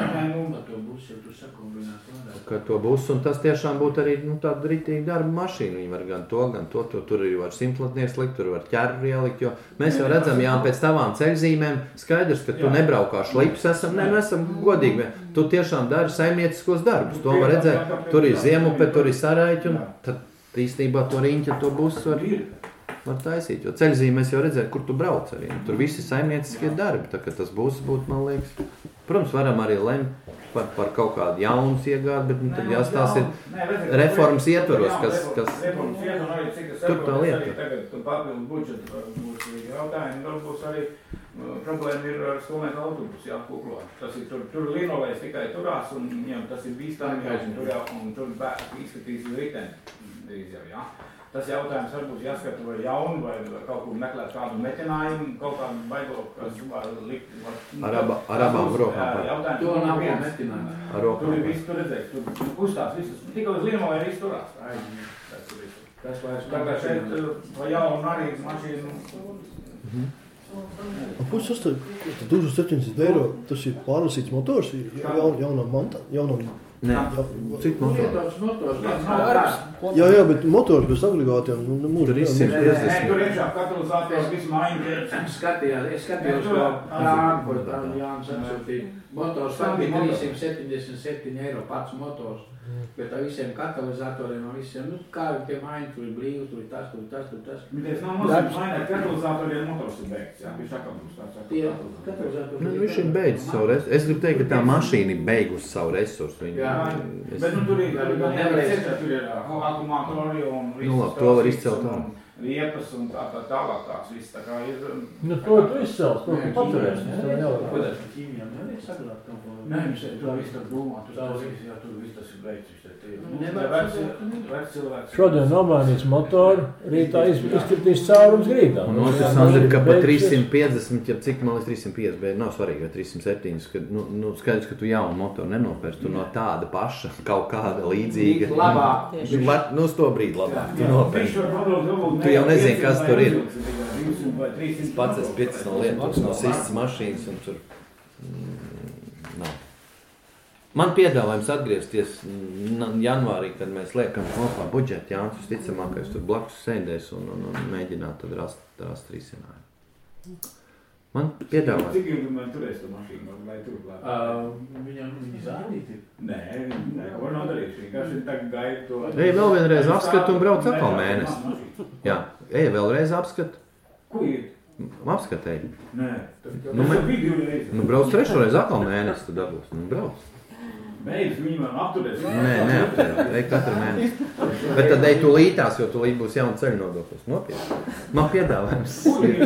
Speaker 1: Ka to busu, un tas tiešām būtu arī, nu, tāda ritīgi darba mašīna. Viņi var gan to, tur arī var simtlatnieks likt, tur var ķerru ielikt, jo mēs jau redzam, jā, pēc tavām ceļzīmēm skaidrs, ka tu nebraukā šlips, esam godīgi, tu tiešām dari saimnieciskos darbus, to var redzēt, tur ir ziemupe, tur ir saraiķi, un tad īstenībā to riņķi, to busu var taisīt, jo ceļzīmēs jau redzēt, kur tu brauc arī, tur visi saimnieciskie darbi, tā ka tas būs, man liekas, protams, varam arī lemt par kaut kādu jaunus iegādi, bet tad jāstāsta reformas ietvaros, kas tur tā lieta.
Speaker 8: Tagad papildu budžetu būs jautājumi, varbūt arī problēma ir ar skolnieku autobusu jākuklot. Tas ir tur līnolēs tikai turās, un viņam tas ir bīstami, un tur izskatīs riteni drīz jau, jā. Tas jautājums varbūt jāskata vai jaunu, vai kaut kur meklēt kādu metinājumu, kaut kādu baigo, kas var likt.
Speaker 1: Ar abām rokām.
Speaker 8: Jautājums,
Speaker 6: to nav viens metinājumu.
Speaker 8: Tur ir viss, tur redzēs, tur kustās visus. Tikai uz līnolē viss turās. Tagad šeit vai jaunu arī mašīnu.
Speaker 2: Ko tas 1700 eiro, tas ir pārlasīts motors, jaunam montā, jaunam...
Speaker 1: Nē, cik
Speaker 6: motors?
Speaker 2: Jā, bet motors bez agregātiem, nu, mūžu.
Speaker 1: Tur ir 150.
Speaker 8: Tur iekšā katalizātors visu mājiņu.
Speaker 6: Es skatījos, ko plānu, ko Jānis atsūtīja. Motors bija 377 eiro pats motors. Bet ar visiem katalizatoriem, ar visiem, nu, kā jau tie mājiņi, tur ir brīvi, tur ir tas.
Speaker 8: Bet nav mazliet mainīt, katalizatoriem motors ir beigts, jā, viņš atkal būs tāds.
Speaker 6: Tie katalizatori...
Speaker 1: Nu, viņš ir beidzis savu resursu. Es gribu teikt, ka tā mašīna ir beigusi savu resursu.
Speaker 8: Jā, bet nu tur ir akumulatori un viss.
Speaker 1: Nu, labi, to var izcelt tā.
Speaker 8: Riepas un tā tālāk tāds viss, tā kā ir...
Speaker 4: Nu, to tu izcels, to tu paturēs.
Speaker 8: Nē, tur viss tā domā, tur viss tas ir beigts.
Speaker 4: Šodien nomainīts motoru, rītā izkritīs caurums grītā.
Speaker 1: Un otrs, Andri, ka pa 350, ja cik man liekas 350, bet nav svarīgi, vai 307, kad, nu, skaidrs, ka tu jaunu motoru nenopērsi, tu no tāda paša, kaut kāda līdzīga.
Speaker 6: Labāk.
Speaker 1: Nu, uz to brīdi labāk, tu nopērsi. Tu jau nezini, kas tur ir. Es pats esmu pircis no Lietuvas, no Sistas mašīnas, un tur nav. Man piedāvājums atgriezties janvārī, kad mēs liekam kopā budžetu, Jānis visticamākais tur blakus sēdēs un mēģināt tad rast risinājumu. Man piedāvājums.
Speaker 8: Cik ilgi man turēs to mašīnu, vai tur plāt?
Speaker 6: Viņi zādīti?
Speaker 8: Nē, ko nav darījuši, vienkārši tagad gaidu to...
Speaker 1: Ej vēl vienreiz apskat un brauc atkal mēnesi. Jā, ej vēlreiz apskat.
Speaker 8: Ko ir?
Speaker 1: Apskatēji.
Speaker 8: Nē,
Speaker 1: nu brauc trešoreiz atkal mēnesi, tu dabūs. Nu brauc.
Speaker 8: Beidz, viņi man apturēs.
Speaker 1: Nē, neapturēt, ej katru mēnesi. Bet tad ej tūlītās, jo tūlīt būs jauna ceļu nodoklis. Nopietni. Man piedāvājums.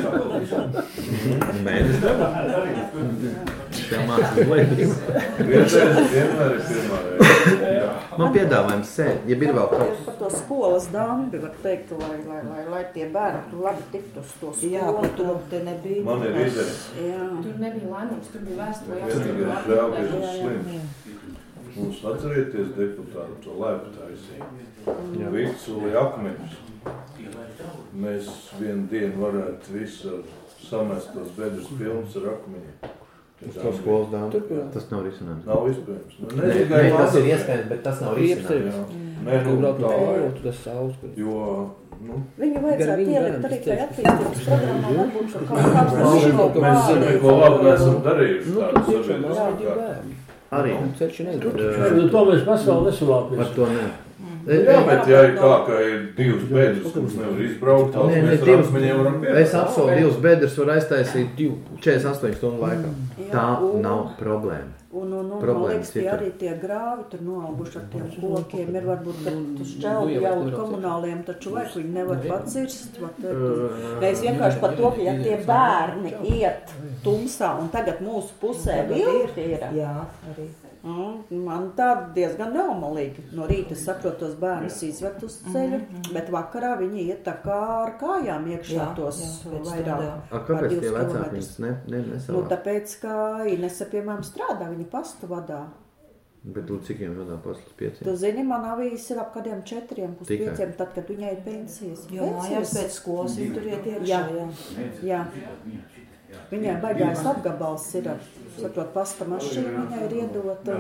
Speaker 1: Mēnesis nevar. Tev mācas liekas.
Speaker 9: Vienmēr ir pirmā reize.
Speaker 1: Man piedāvājums sēd, ja ir vēl kaut kas.
Speaker 5: Par to skolas dambi var teikt, lai tie bērni labi tiktu uz to skolu.
Speaker 3: Jā, bet tur te nebija.
Speaker 9: Man ir ideja.
Speaker 7: Tur nebija lēmums, tur bija vēstule.
Speaker 9: Vienīgais žēl, ka esmu slims. Mums atcerieties deputātu to lēpu taisību. Viculi akmeņus. Mēs vienu dienu varētu visu samest tos bedrus pilns ar akmeņiem.
Speaker 1: Uz to skolas dāmu. Tas nav risinājums.
Speaker 9: Nav iespējams.
Speaker 1: Nē, tas ir iespējams, bet tas nav risinājums.
Speaker 9: Nē, nu tā
Speaker 2: tas saules.
Speaker 9: jo,
Speaker 5: Viņu vajadzētu ielikt arī tajā attīstības programmā, varbūt kaut kāds
Speaker 9: mēs zinām, ko labi esam darījuši tādu sabiedrisku.
Speaker 1: Arī.
Speaker 4: To mēs pasauli nesulāpīsim.
Speaker 1: Par to ne.
Speaker 9: Jā, bet ja ir tā, ka ir divas bedres, kuras nevar izbraukt, tad mēs ar akmeņiem varam piedāvāt.
Speaker 1: Es apsolu divas bedres var aiztaisīt 48 stundu laikā. Tā nav problēma.
Speaker 5: Un man liekas, tie arī tie grāvi tur noauguši ar tiem kokiem. Ir varbūt, ka tu šķelbi jaut komunāliem, taču vajag viņi nevar pacirst. Mēs vienkārši par to, ka ja tie bērni iet tumsā un tagad mūsu pusē vilti ir.
Speaker 3: Jā, arī.
Speaker 5: Man tā diezgan neumalīgi. No rīta es saprotu tos bērnus izved uz ceļu, bet vakarā viņi iet tā kā ar kājām iekšā tos vairāk.
Speaker 1: Kāpēc tie vecāki viņus nesavāk?
Speaker 5: Nu, tāpēc, ka Inese, piemēram, strādā, viņa pastu vadā.
Speaker 1: Bet cik viņam vadā paslas 5?
Speaker 5: Tu zini, man avīs ir ap kādiem 4,5, tad, kad viņai ir pensijas.
Speaker 3: Jo mājās pēc skolas viņi tur iet iekšā.
Speaker 5: Jā. Viņai baigājās apgabals ir, saprot, pasta mašīna viņai ir iedota.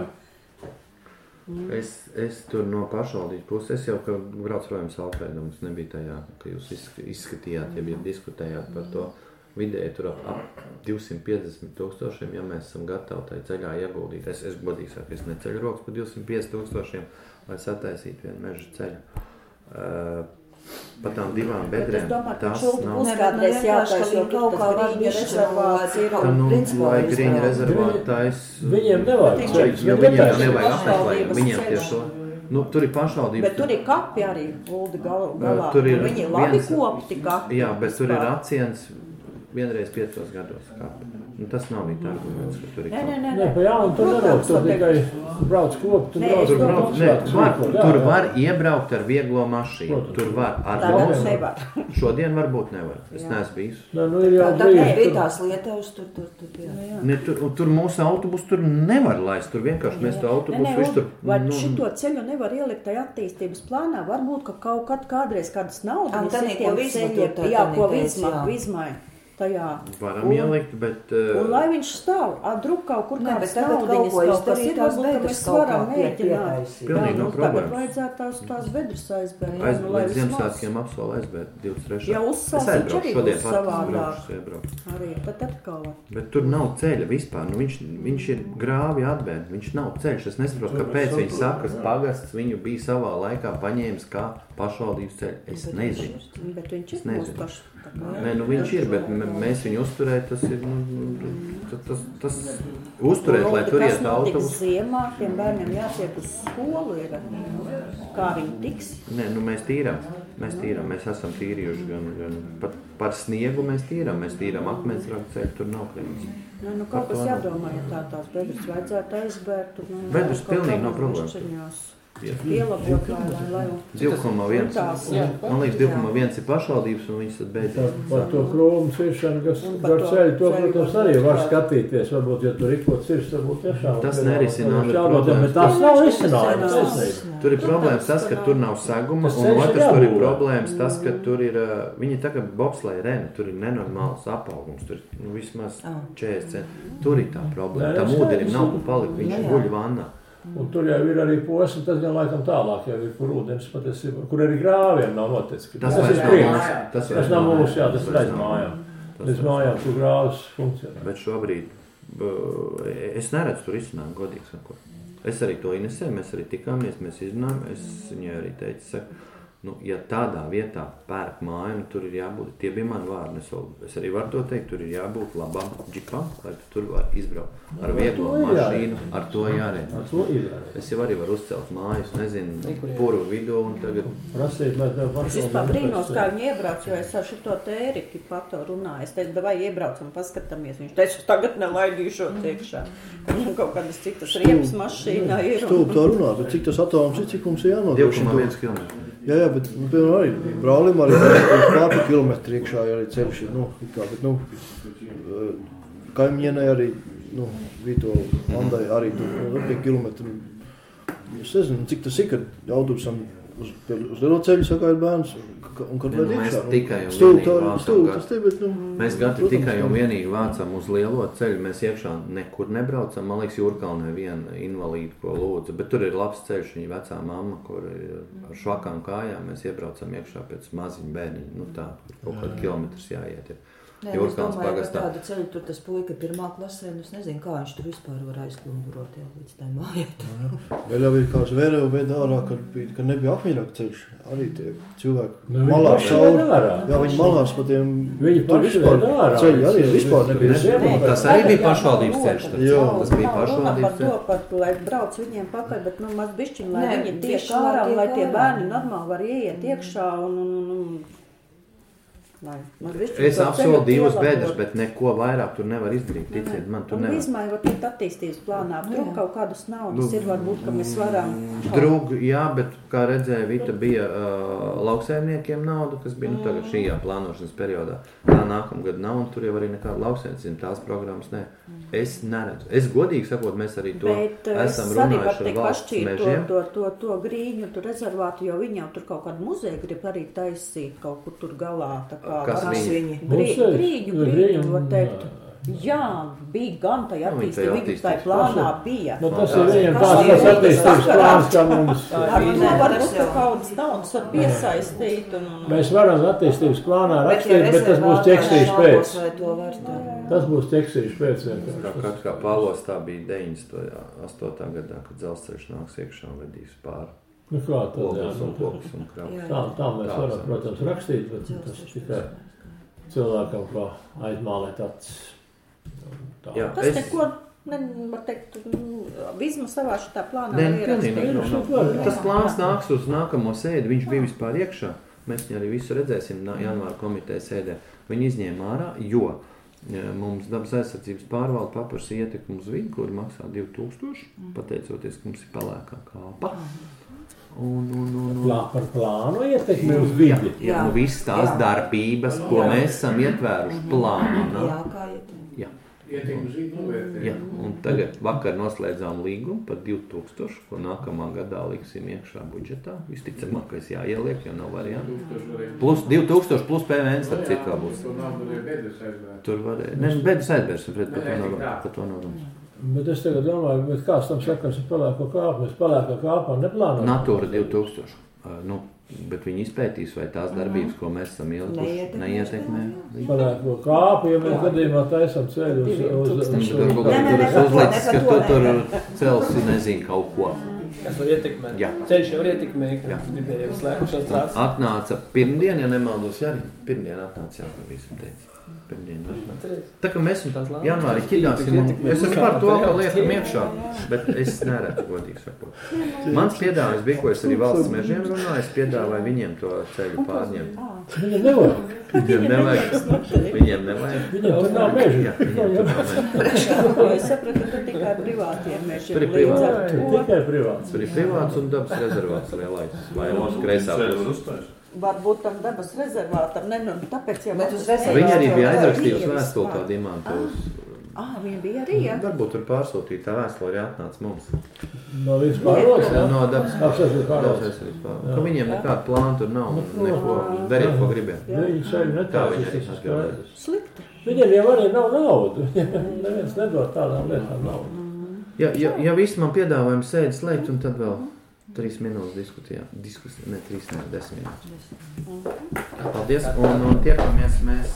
Speaker 1: Es tur no pašvaldības puses, es jau, ka brauc projām Salfēdam, es nebija tajā, ka jūs izskatījāt, ja diskutējāt par to vidēji tur ap 250,000, ja mēs esam gatavi tai ceļā ieguldīt. Es godīgi saku, es neceļu rokas par 250,000, lai sataisītu vienu meža ceļu. Pa tām divām bedrēm, tas nav...
Speaker 5: Uzkādreiz jātais, jo kaut kā grīņa rezervāts ir.
Speaker 1: Lai grīņa rezervātais...
Speaker 4: Viņiem nevajag ceļus.
Speaker 1: Jo viņiem jau nevajag apmeklēt, viņiem tieši to... Nu, tur ir pašvaldības... Bet
Speaker 5: tur ir kapi arī, Uldi galā. Viņi labi kopti kapi.
Speaker 1: Jā, bet tur ir aciens vienreiz 5 gados kapi. Nu, tas nav viņa arguments, ka tur ir kapi.
Speaker 4: Nē, pa jaunu tur nebrauc, tur tikai brauc kopu,
Speaker 1: tur var iebraukt ar vieglo mašīnu. Tur var ar mums. Šodien varbūt nevar. Es neesmu bijis.
Speaker 3: Tad nebija tās Lietuvas tur.
Speaker 1: Tur mūsu autobus tur nevar laist. Tur vienkārši mēs to autobusu tur...
Speaker 5: Vai šito ceļu nevar ielikt tajā attīstības plānā? Varbūt, ka kaut kad kādreiz kādas naudas ko Vizmai. Tajā.
Speaker 1: Varam ielikt, bet...
Speaker 5: Un lai viņš stāv, druk kaut kur kādas naudiņas, kaut kas ir, varbūt, ka mēs varam mēģināt.
Speaker 1: Pilnīgi nav problēmas.
Speaker 5: Tagad vajadzētu tās bedres aizbērt.
Speaker 1: Līdz Ziemassvētkiem apsolu aizbērt 23.
Speaker 5: Ja uzsāsiņš arī būs savādāk. Arī, tad atkal.
Speaker 1: Bet tur nav ceļa vispār. Nu, viņš ir grāvi atbērt. Viņš nav ceļš. Es nesaprotu, kāpēc viņš saka, ka pagasts viņu bija savā laikā paņēmis kā pašvaldības ceļu. Es nezinu.
Speaker 5: Bet viņš ir mūsu pašu.
Speaker 1: Nē, nu viņš ir, bet mēs viņu uzturēt, tas ir, tas uzturēt, lai tur iet autobus.
Speaker 5: Kas ziemā, tiem bērniem jātiek uz skolu ir, kā viņi tiks?
Speaker 1: Nē, nu mēs tīram, mēs esam tīrījuši gan par sniegu mēs tīram akmensraku ceļu, tur nav klients.
Speaker 5: Nu, kaut kas jādomā, ja tās bedres vajadzētu aizbērt.
Speaker 1: Bedres pilnīgi nav problēma.
Speaker 5: Pielabot, lai
Speaker 1: 2,1. Man liekas, 2,1 ir pašvaldības, un viņas tad beidzās.
Speaker 4: Par to krūmu ciršanu, kas gar ceļu, to, protams, arī var skatīties. Varbūt, ja tur ir ko cirst, varbūt tiešām.
Speaker 1: Tas nerisinām ir problēmas.
Speaker 4: Bet tas nav risinājums.
Speaker 1: Tur ir problēmas tas, ka tur nav saguma, un otrs tur ir problēmas tas, ka tur ir, viņi tā kā bobsleja rena, tur ir nenormāls apaugums, tur ir vismaz 40 centi. Tur ir tā problēma. Tam ūdenim nav palikt, viņš guļ vannā.
Speaker 4: Un tur jau ir arī posms, tas gan laikam tālāk jau ir, kur ūdens patiesībā, kur arī grāviem nav noticis. Tas ir prieks. Tas nav mūsu, jā, tas ir aiz mājām. Aiz mājām, kur grāvis funkcionē.
Speaker 1: Bet šobrīd es neredzu tur izcinājumu, godīgi sakot. Es arī to Inesē, mēs arī tikāmies, mēs izrunājām, es viņai arī teicu, Nu, ja tādā vietā pērk māju, nu, tur ir jābūt, tie bija mani vārdi, es arī varu to teikt, tur ir jābūt labam džipam, lai tu tur var izbraukt ar vieglo mašīnu, ar to jārēķinās. Es jau arī varu uzcelt mājas, nezinu, puru vidū un tagad...
Speaker 5: Es vispār brīnos, kā viņi iebrauc, jo es ar šito tēriki pato runāju. Es teicu, davai iebraucam, paskatāmies. Viņš teica, tagad nelaidīšot iekšā. Viņam kaut kādas citas riepas mašīnā ir.
Speaker 2: Stūp tā runā, bet cik tas attālums ir, cik mums ir jānodrošina?
Speaker 1: 2,1 km.
Speaker 2: Jā, bet, piemēram, arī brālim arī pāri kilometri iekšā arī ceļš ir, kaimiņienai arī, Vito Andai arī pie kilometri. Es nezinu, cik tas ir, kad autobusam uz lielo ceļu sagāja bērns un kad vēl iekšā.
Speaker 1: Mēs gatavi tikai un vienīgi vācam uz lielo ceļu, mēs iekšā nekur nebraucam. Man liekas, Jūrkalnē viena invalīda, ko lūdzu, bet tur ir labs ceļš, viņa vecā mamma, kur ar švakām kājām mēs iebraucam iekšā pēc maziņa bērniņa, tā, kaut kādu kilometrus jāiet.
Speaker 3: Nē, es domāju, ka tādu ceļu tur tas puika pirmā klasē, es nezinu, kā viņš tur vispār var aizklumburot līdz tai mājāt.
Speaker 2: Vēl jau ir kāds vērēju veidā ārā, kad nebija apmīnāk ceļš, arī tie cilvēki malās cauri. Jā, viņi malās pa tiem ceļi arī vispār nebija.
Speaker 1: Tas arī bija pašvaldības ceļš. Tas bija pašvaldības ceļš.
Speaker 5: Pat, lai brauc viņiem pakaļ, bet maz bišķiņ, lai viņi tieši ārā, lai tie bērni normāli var ieiet iekšā un
Speaker 1: Es apsolu 2 bedres, bet neko vairāk tur nevar izdarīt, ticiet man, tur nevar.
Speaker 5: Un izmaiņa var tikt attīstības plānā, drug kaut kādas naudas ir, varbūt, ka mēs varam...
Speaker 1: Drug, jā, bet, kā redzēja, Vita bija lauksaimniekiem nauda, kas bija, tagad šajā plānošanas periodā. Tā nākamgad nav, un tur jau arī nekāda lauksaimniecība, tās programmas ne. Es neredzu. Es godīgi sakot, mēs arī to esam runājuši ar valsts mežiem.
Speaker 5: To grīņu, tur rezervātu, jo viņi jau tur kaut kādu muzeju grib arī taisīt kaut kur tur galā, tā kā
Speaker 1: kas viņi?
Speaker 5: Brīņu, var teikt. Jā, bija gan tai attīstība, viņi tai plānā bija.
Speaker 4: Tas ir viņiem tās attīstības plāns, kā mums.
Speaker 5: Ar to varbūt kaudas naudas var piesaistīt.
Speaker 4: Mēs varam attīstības plānā rakstīt, bet tas būs tekstīši pēc. Tas būs tekstīši pēc.
Speaker 1: Kā Pālostā bija 98. gadā, kad dzelzceļš nāks iekšā un vedīs pāri.
Speaker 4: Kā tad, jā. Tā mēs varam, protams, rakstīt, bet tas tikai cilvēkam, kā aizmālēt acis.
Speaker 5: Tas neko, var teikt, vismu savā šitā plānā
Speaker 1: Tas plāns nāks uz nākamo sēdi, viņš bija vispār iekšā. Mēs viņu arī visu redzēsim janvāra komiteja sēdē. Viņi izņēma ārā, jo mums dabas aizsardzības pārvalde paprasa ietekmi uz vidi, kuri maksā 2000, pateicoties, ka mums ir pelēkā kāpa.
Speaker 4: Par plānu ietekmi uz vidi.
Speaker 1: Jā, visas tās darbības, ko mēs esam ietvēruši plānā.
Speaker 6: Ietekmi uz vidi novērtējumu.
Speaker 1: Jā, un tagad vakar noslēdzām līgumu par 2000, ko nākamā gadā liksim iekšā budžetā. Visticamākais jāieliek, jo nav variantu. Plus 2000 plus PVN, starp citu kā būs.
Speaker 6: Tur nav bedres aizvērst.
Speaker 1: Tur varēja. Ne, bedres aizvērst, par to nodomās.
Speaker 4: Bet es tagad domāju, bet kāds tam sakars ar pelēko kāpu? Mēs pelēkā kāpā neplānojam.
Speaker 1: Natūra 2000. Bet viņi izpētīs, vai tās darbības, ko mēs esam ielikuši, neietekmē.
Speaker 4: Pelēko kāpu, ja mēs gadījumā taisam ceļu uz
Speaker 1: uzlicis, ka tu tur celsi nezinu kaut ko.
Speaker 10: Kas var ietekmēt? Ceļš jau var ietekmēt, ka gribēja jau slēkušās trācis.
Speaker 1: Atnāca pirmdien, ja nemaldos, arī pirmdien atnāca, jā, visam teica. Tā kā mēs janvārī ķidāsim, es esmu par to, ka liekam iekšā, bet es neredzu, godīgi sakot. Mans piedāvājums bija, ko es arī valsts mežiem runāju, es piedāvāju viņiem to ceļu pārņemt.
Speaker 4: Viņiem nevajag.
Speaker 1: Viņiem nevajag.
Speaker 4: Viņiem tur nav meži.
Speaker 5: Es sapratu, ka tur tikai privātiem mežiem.
Speaker 1: Tur ir privāts.
Speaker 4: Tikai privāts.
Speaker 1: Tur ir privāts un dabas rezervāts lielais. Vai mums kreisā puses.
Speaker 5: Varbūt tam dabas rezervātam, tāpēc jau...
Speaker 1: Viņa arī bija aizrakstījusi vēstuli tādu imantos.
Speaker 5: Viņa bija arī, jā?
Speaker 1: Varbūt tur pārsūtīja, tā vēstuli arī atnāca mums.
Speaker 4: No līdz pārvaldes, jā?
Speaker 1: No dabas pārvaldes. Ka viņiem nekāda plāna tur nav, neko, dariet, ko gribēt.
Speaker 4: Viņi šeit netāsīs.
Speaker 5: Slikti.
Speaker 4: Viņiem jau arī nav naudu. Neviens nedod tādām lietām naudu.
Speaker 1: Ja visi man piedāvājumi sēdi slēgt, un tad vēl 3 minūtes diskusijā, ne 3, ne 10 minūtes. Paldies, un tiekamies mēs,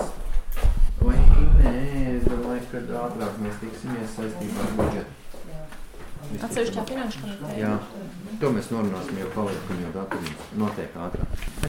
Speaker 1: vai nē, es domāju, ka ātrāk mēs tiksimies saistībā ar budžetu.
Speaker 7: Atsevišķā finanšu komiteja.
Speaker 1: Jā, to mēs norunāsim jau paliekam jau datums. Notiek ātrāk.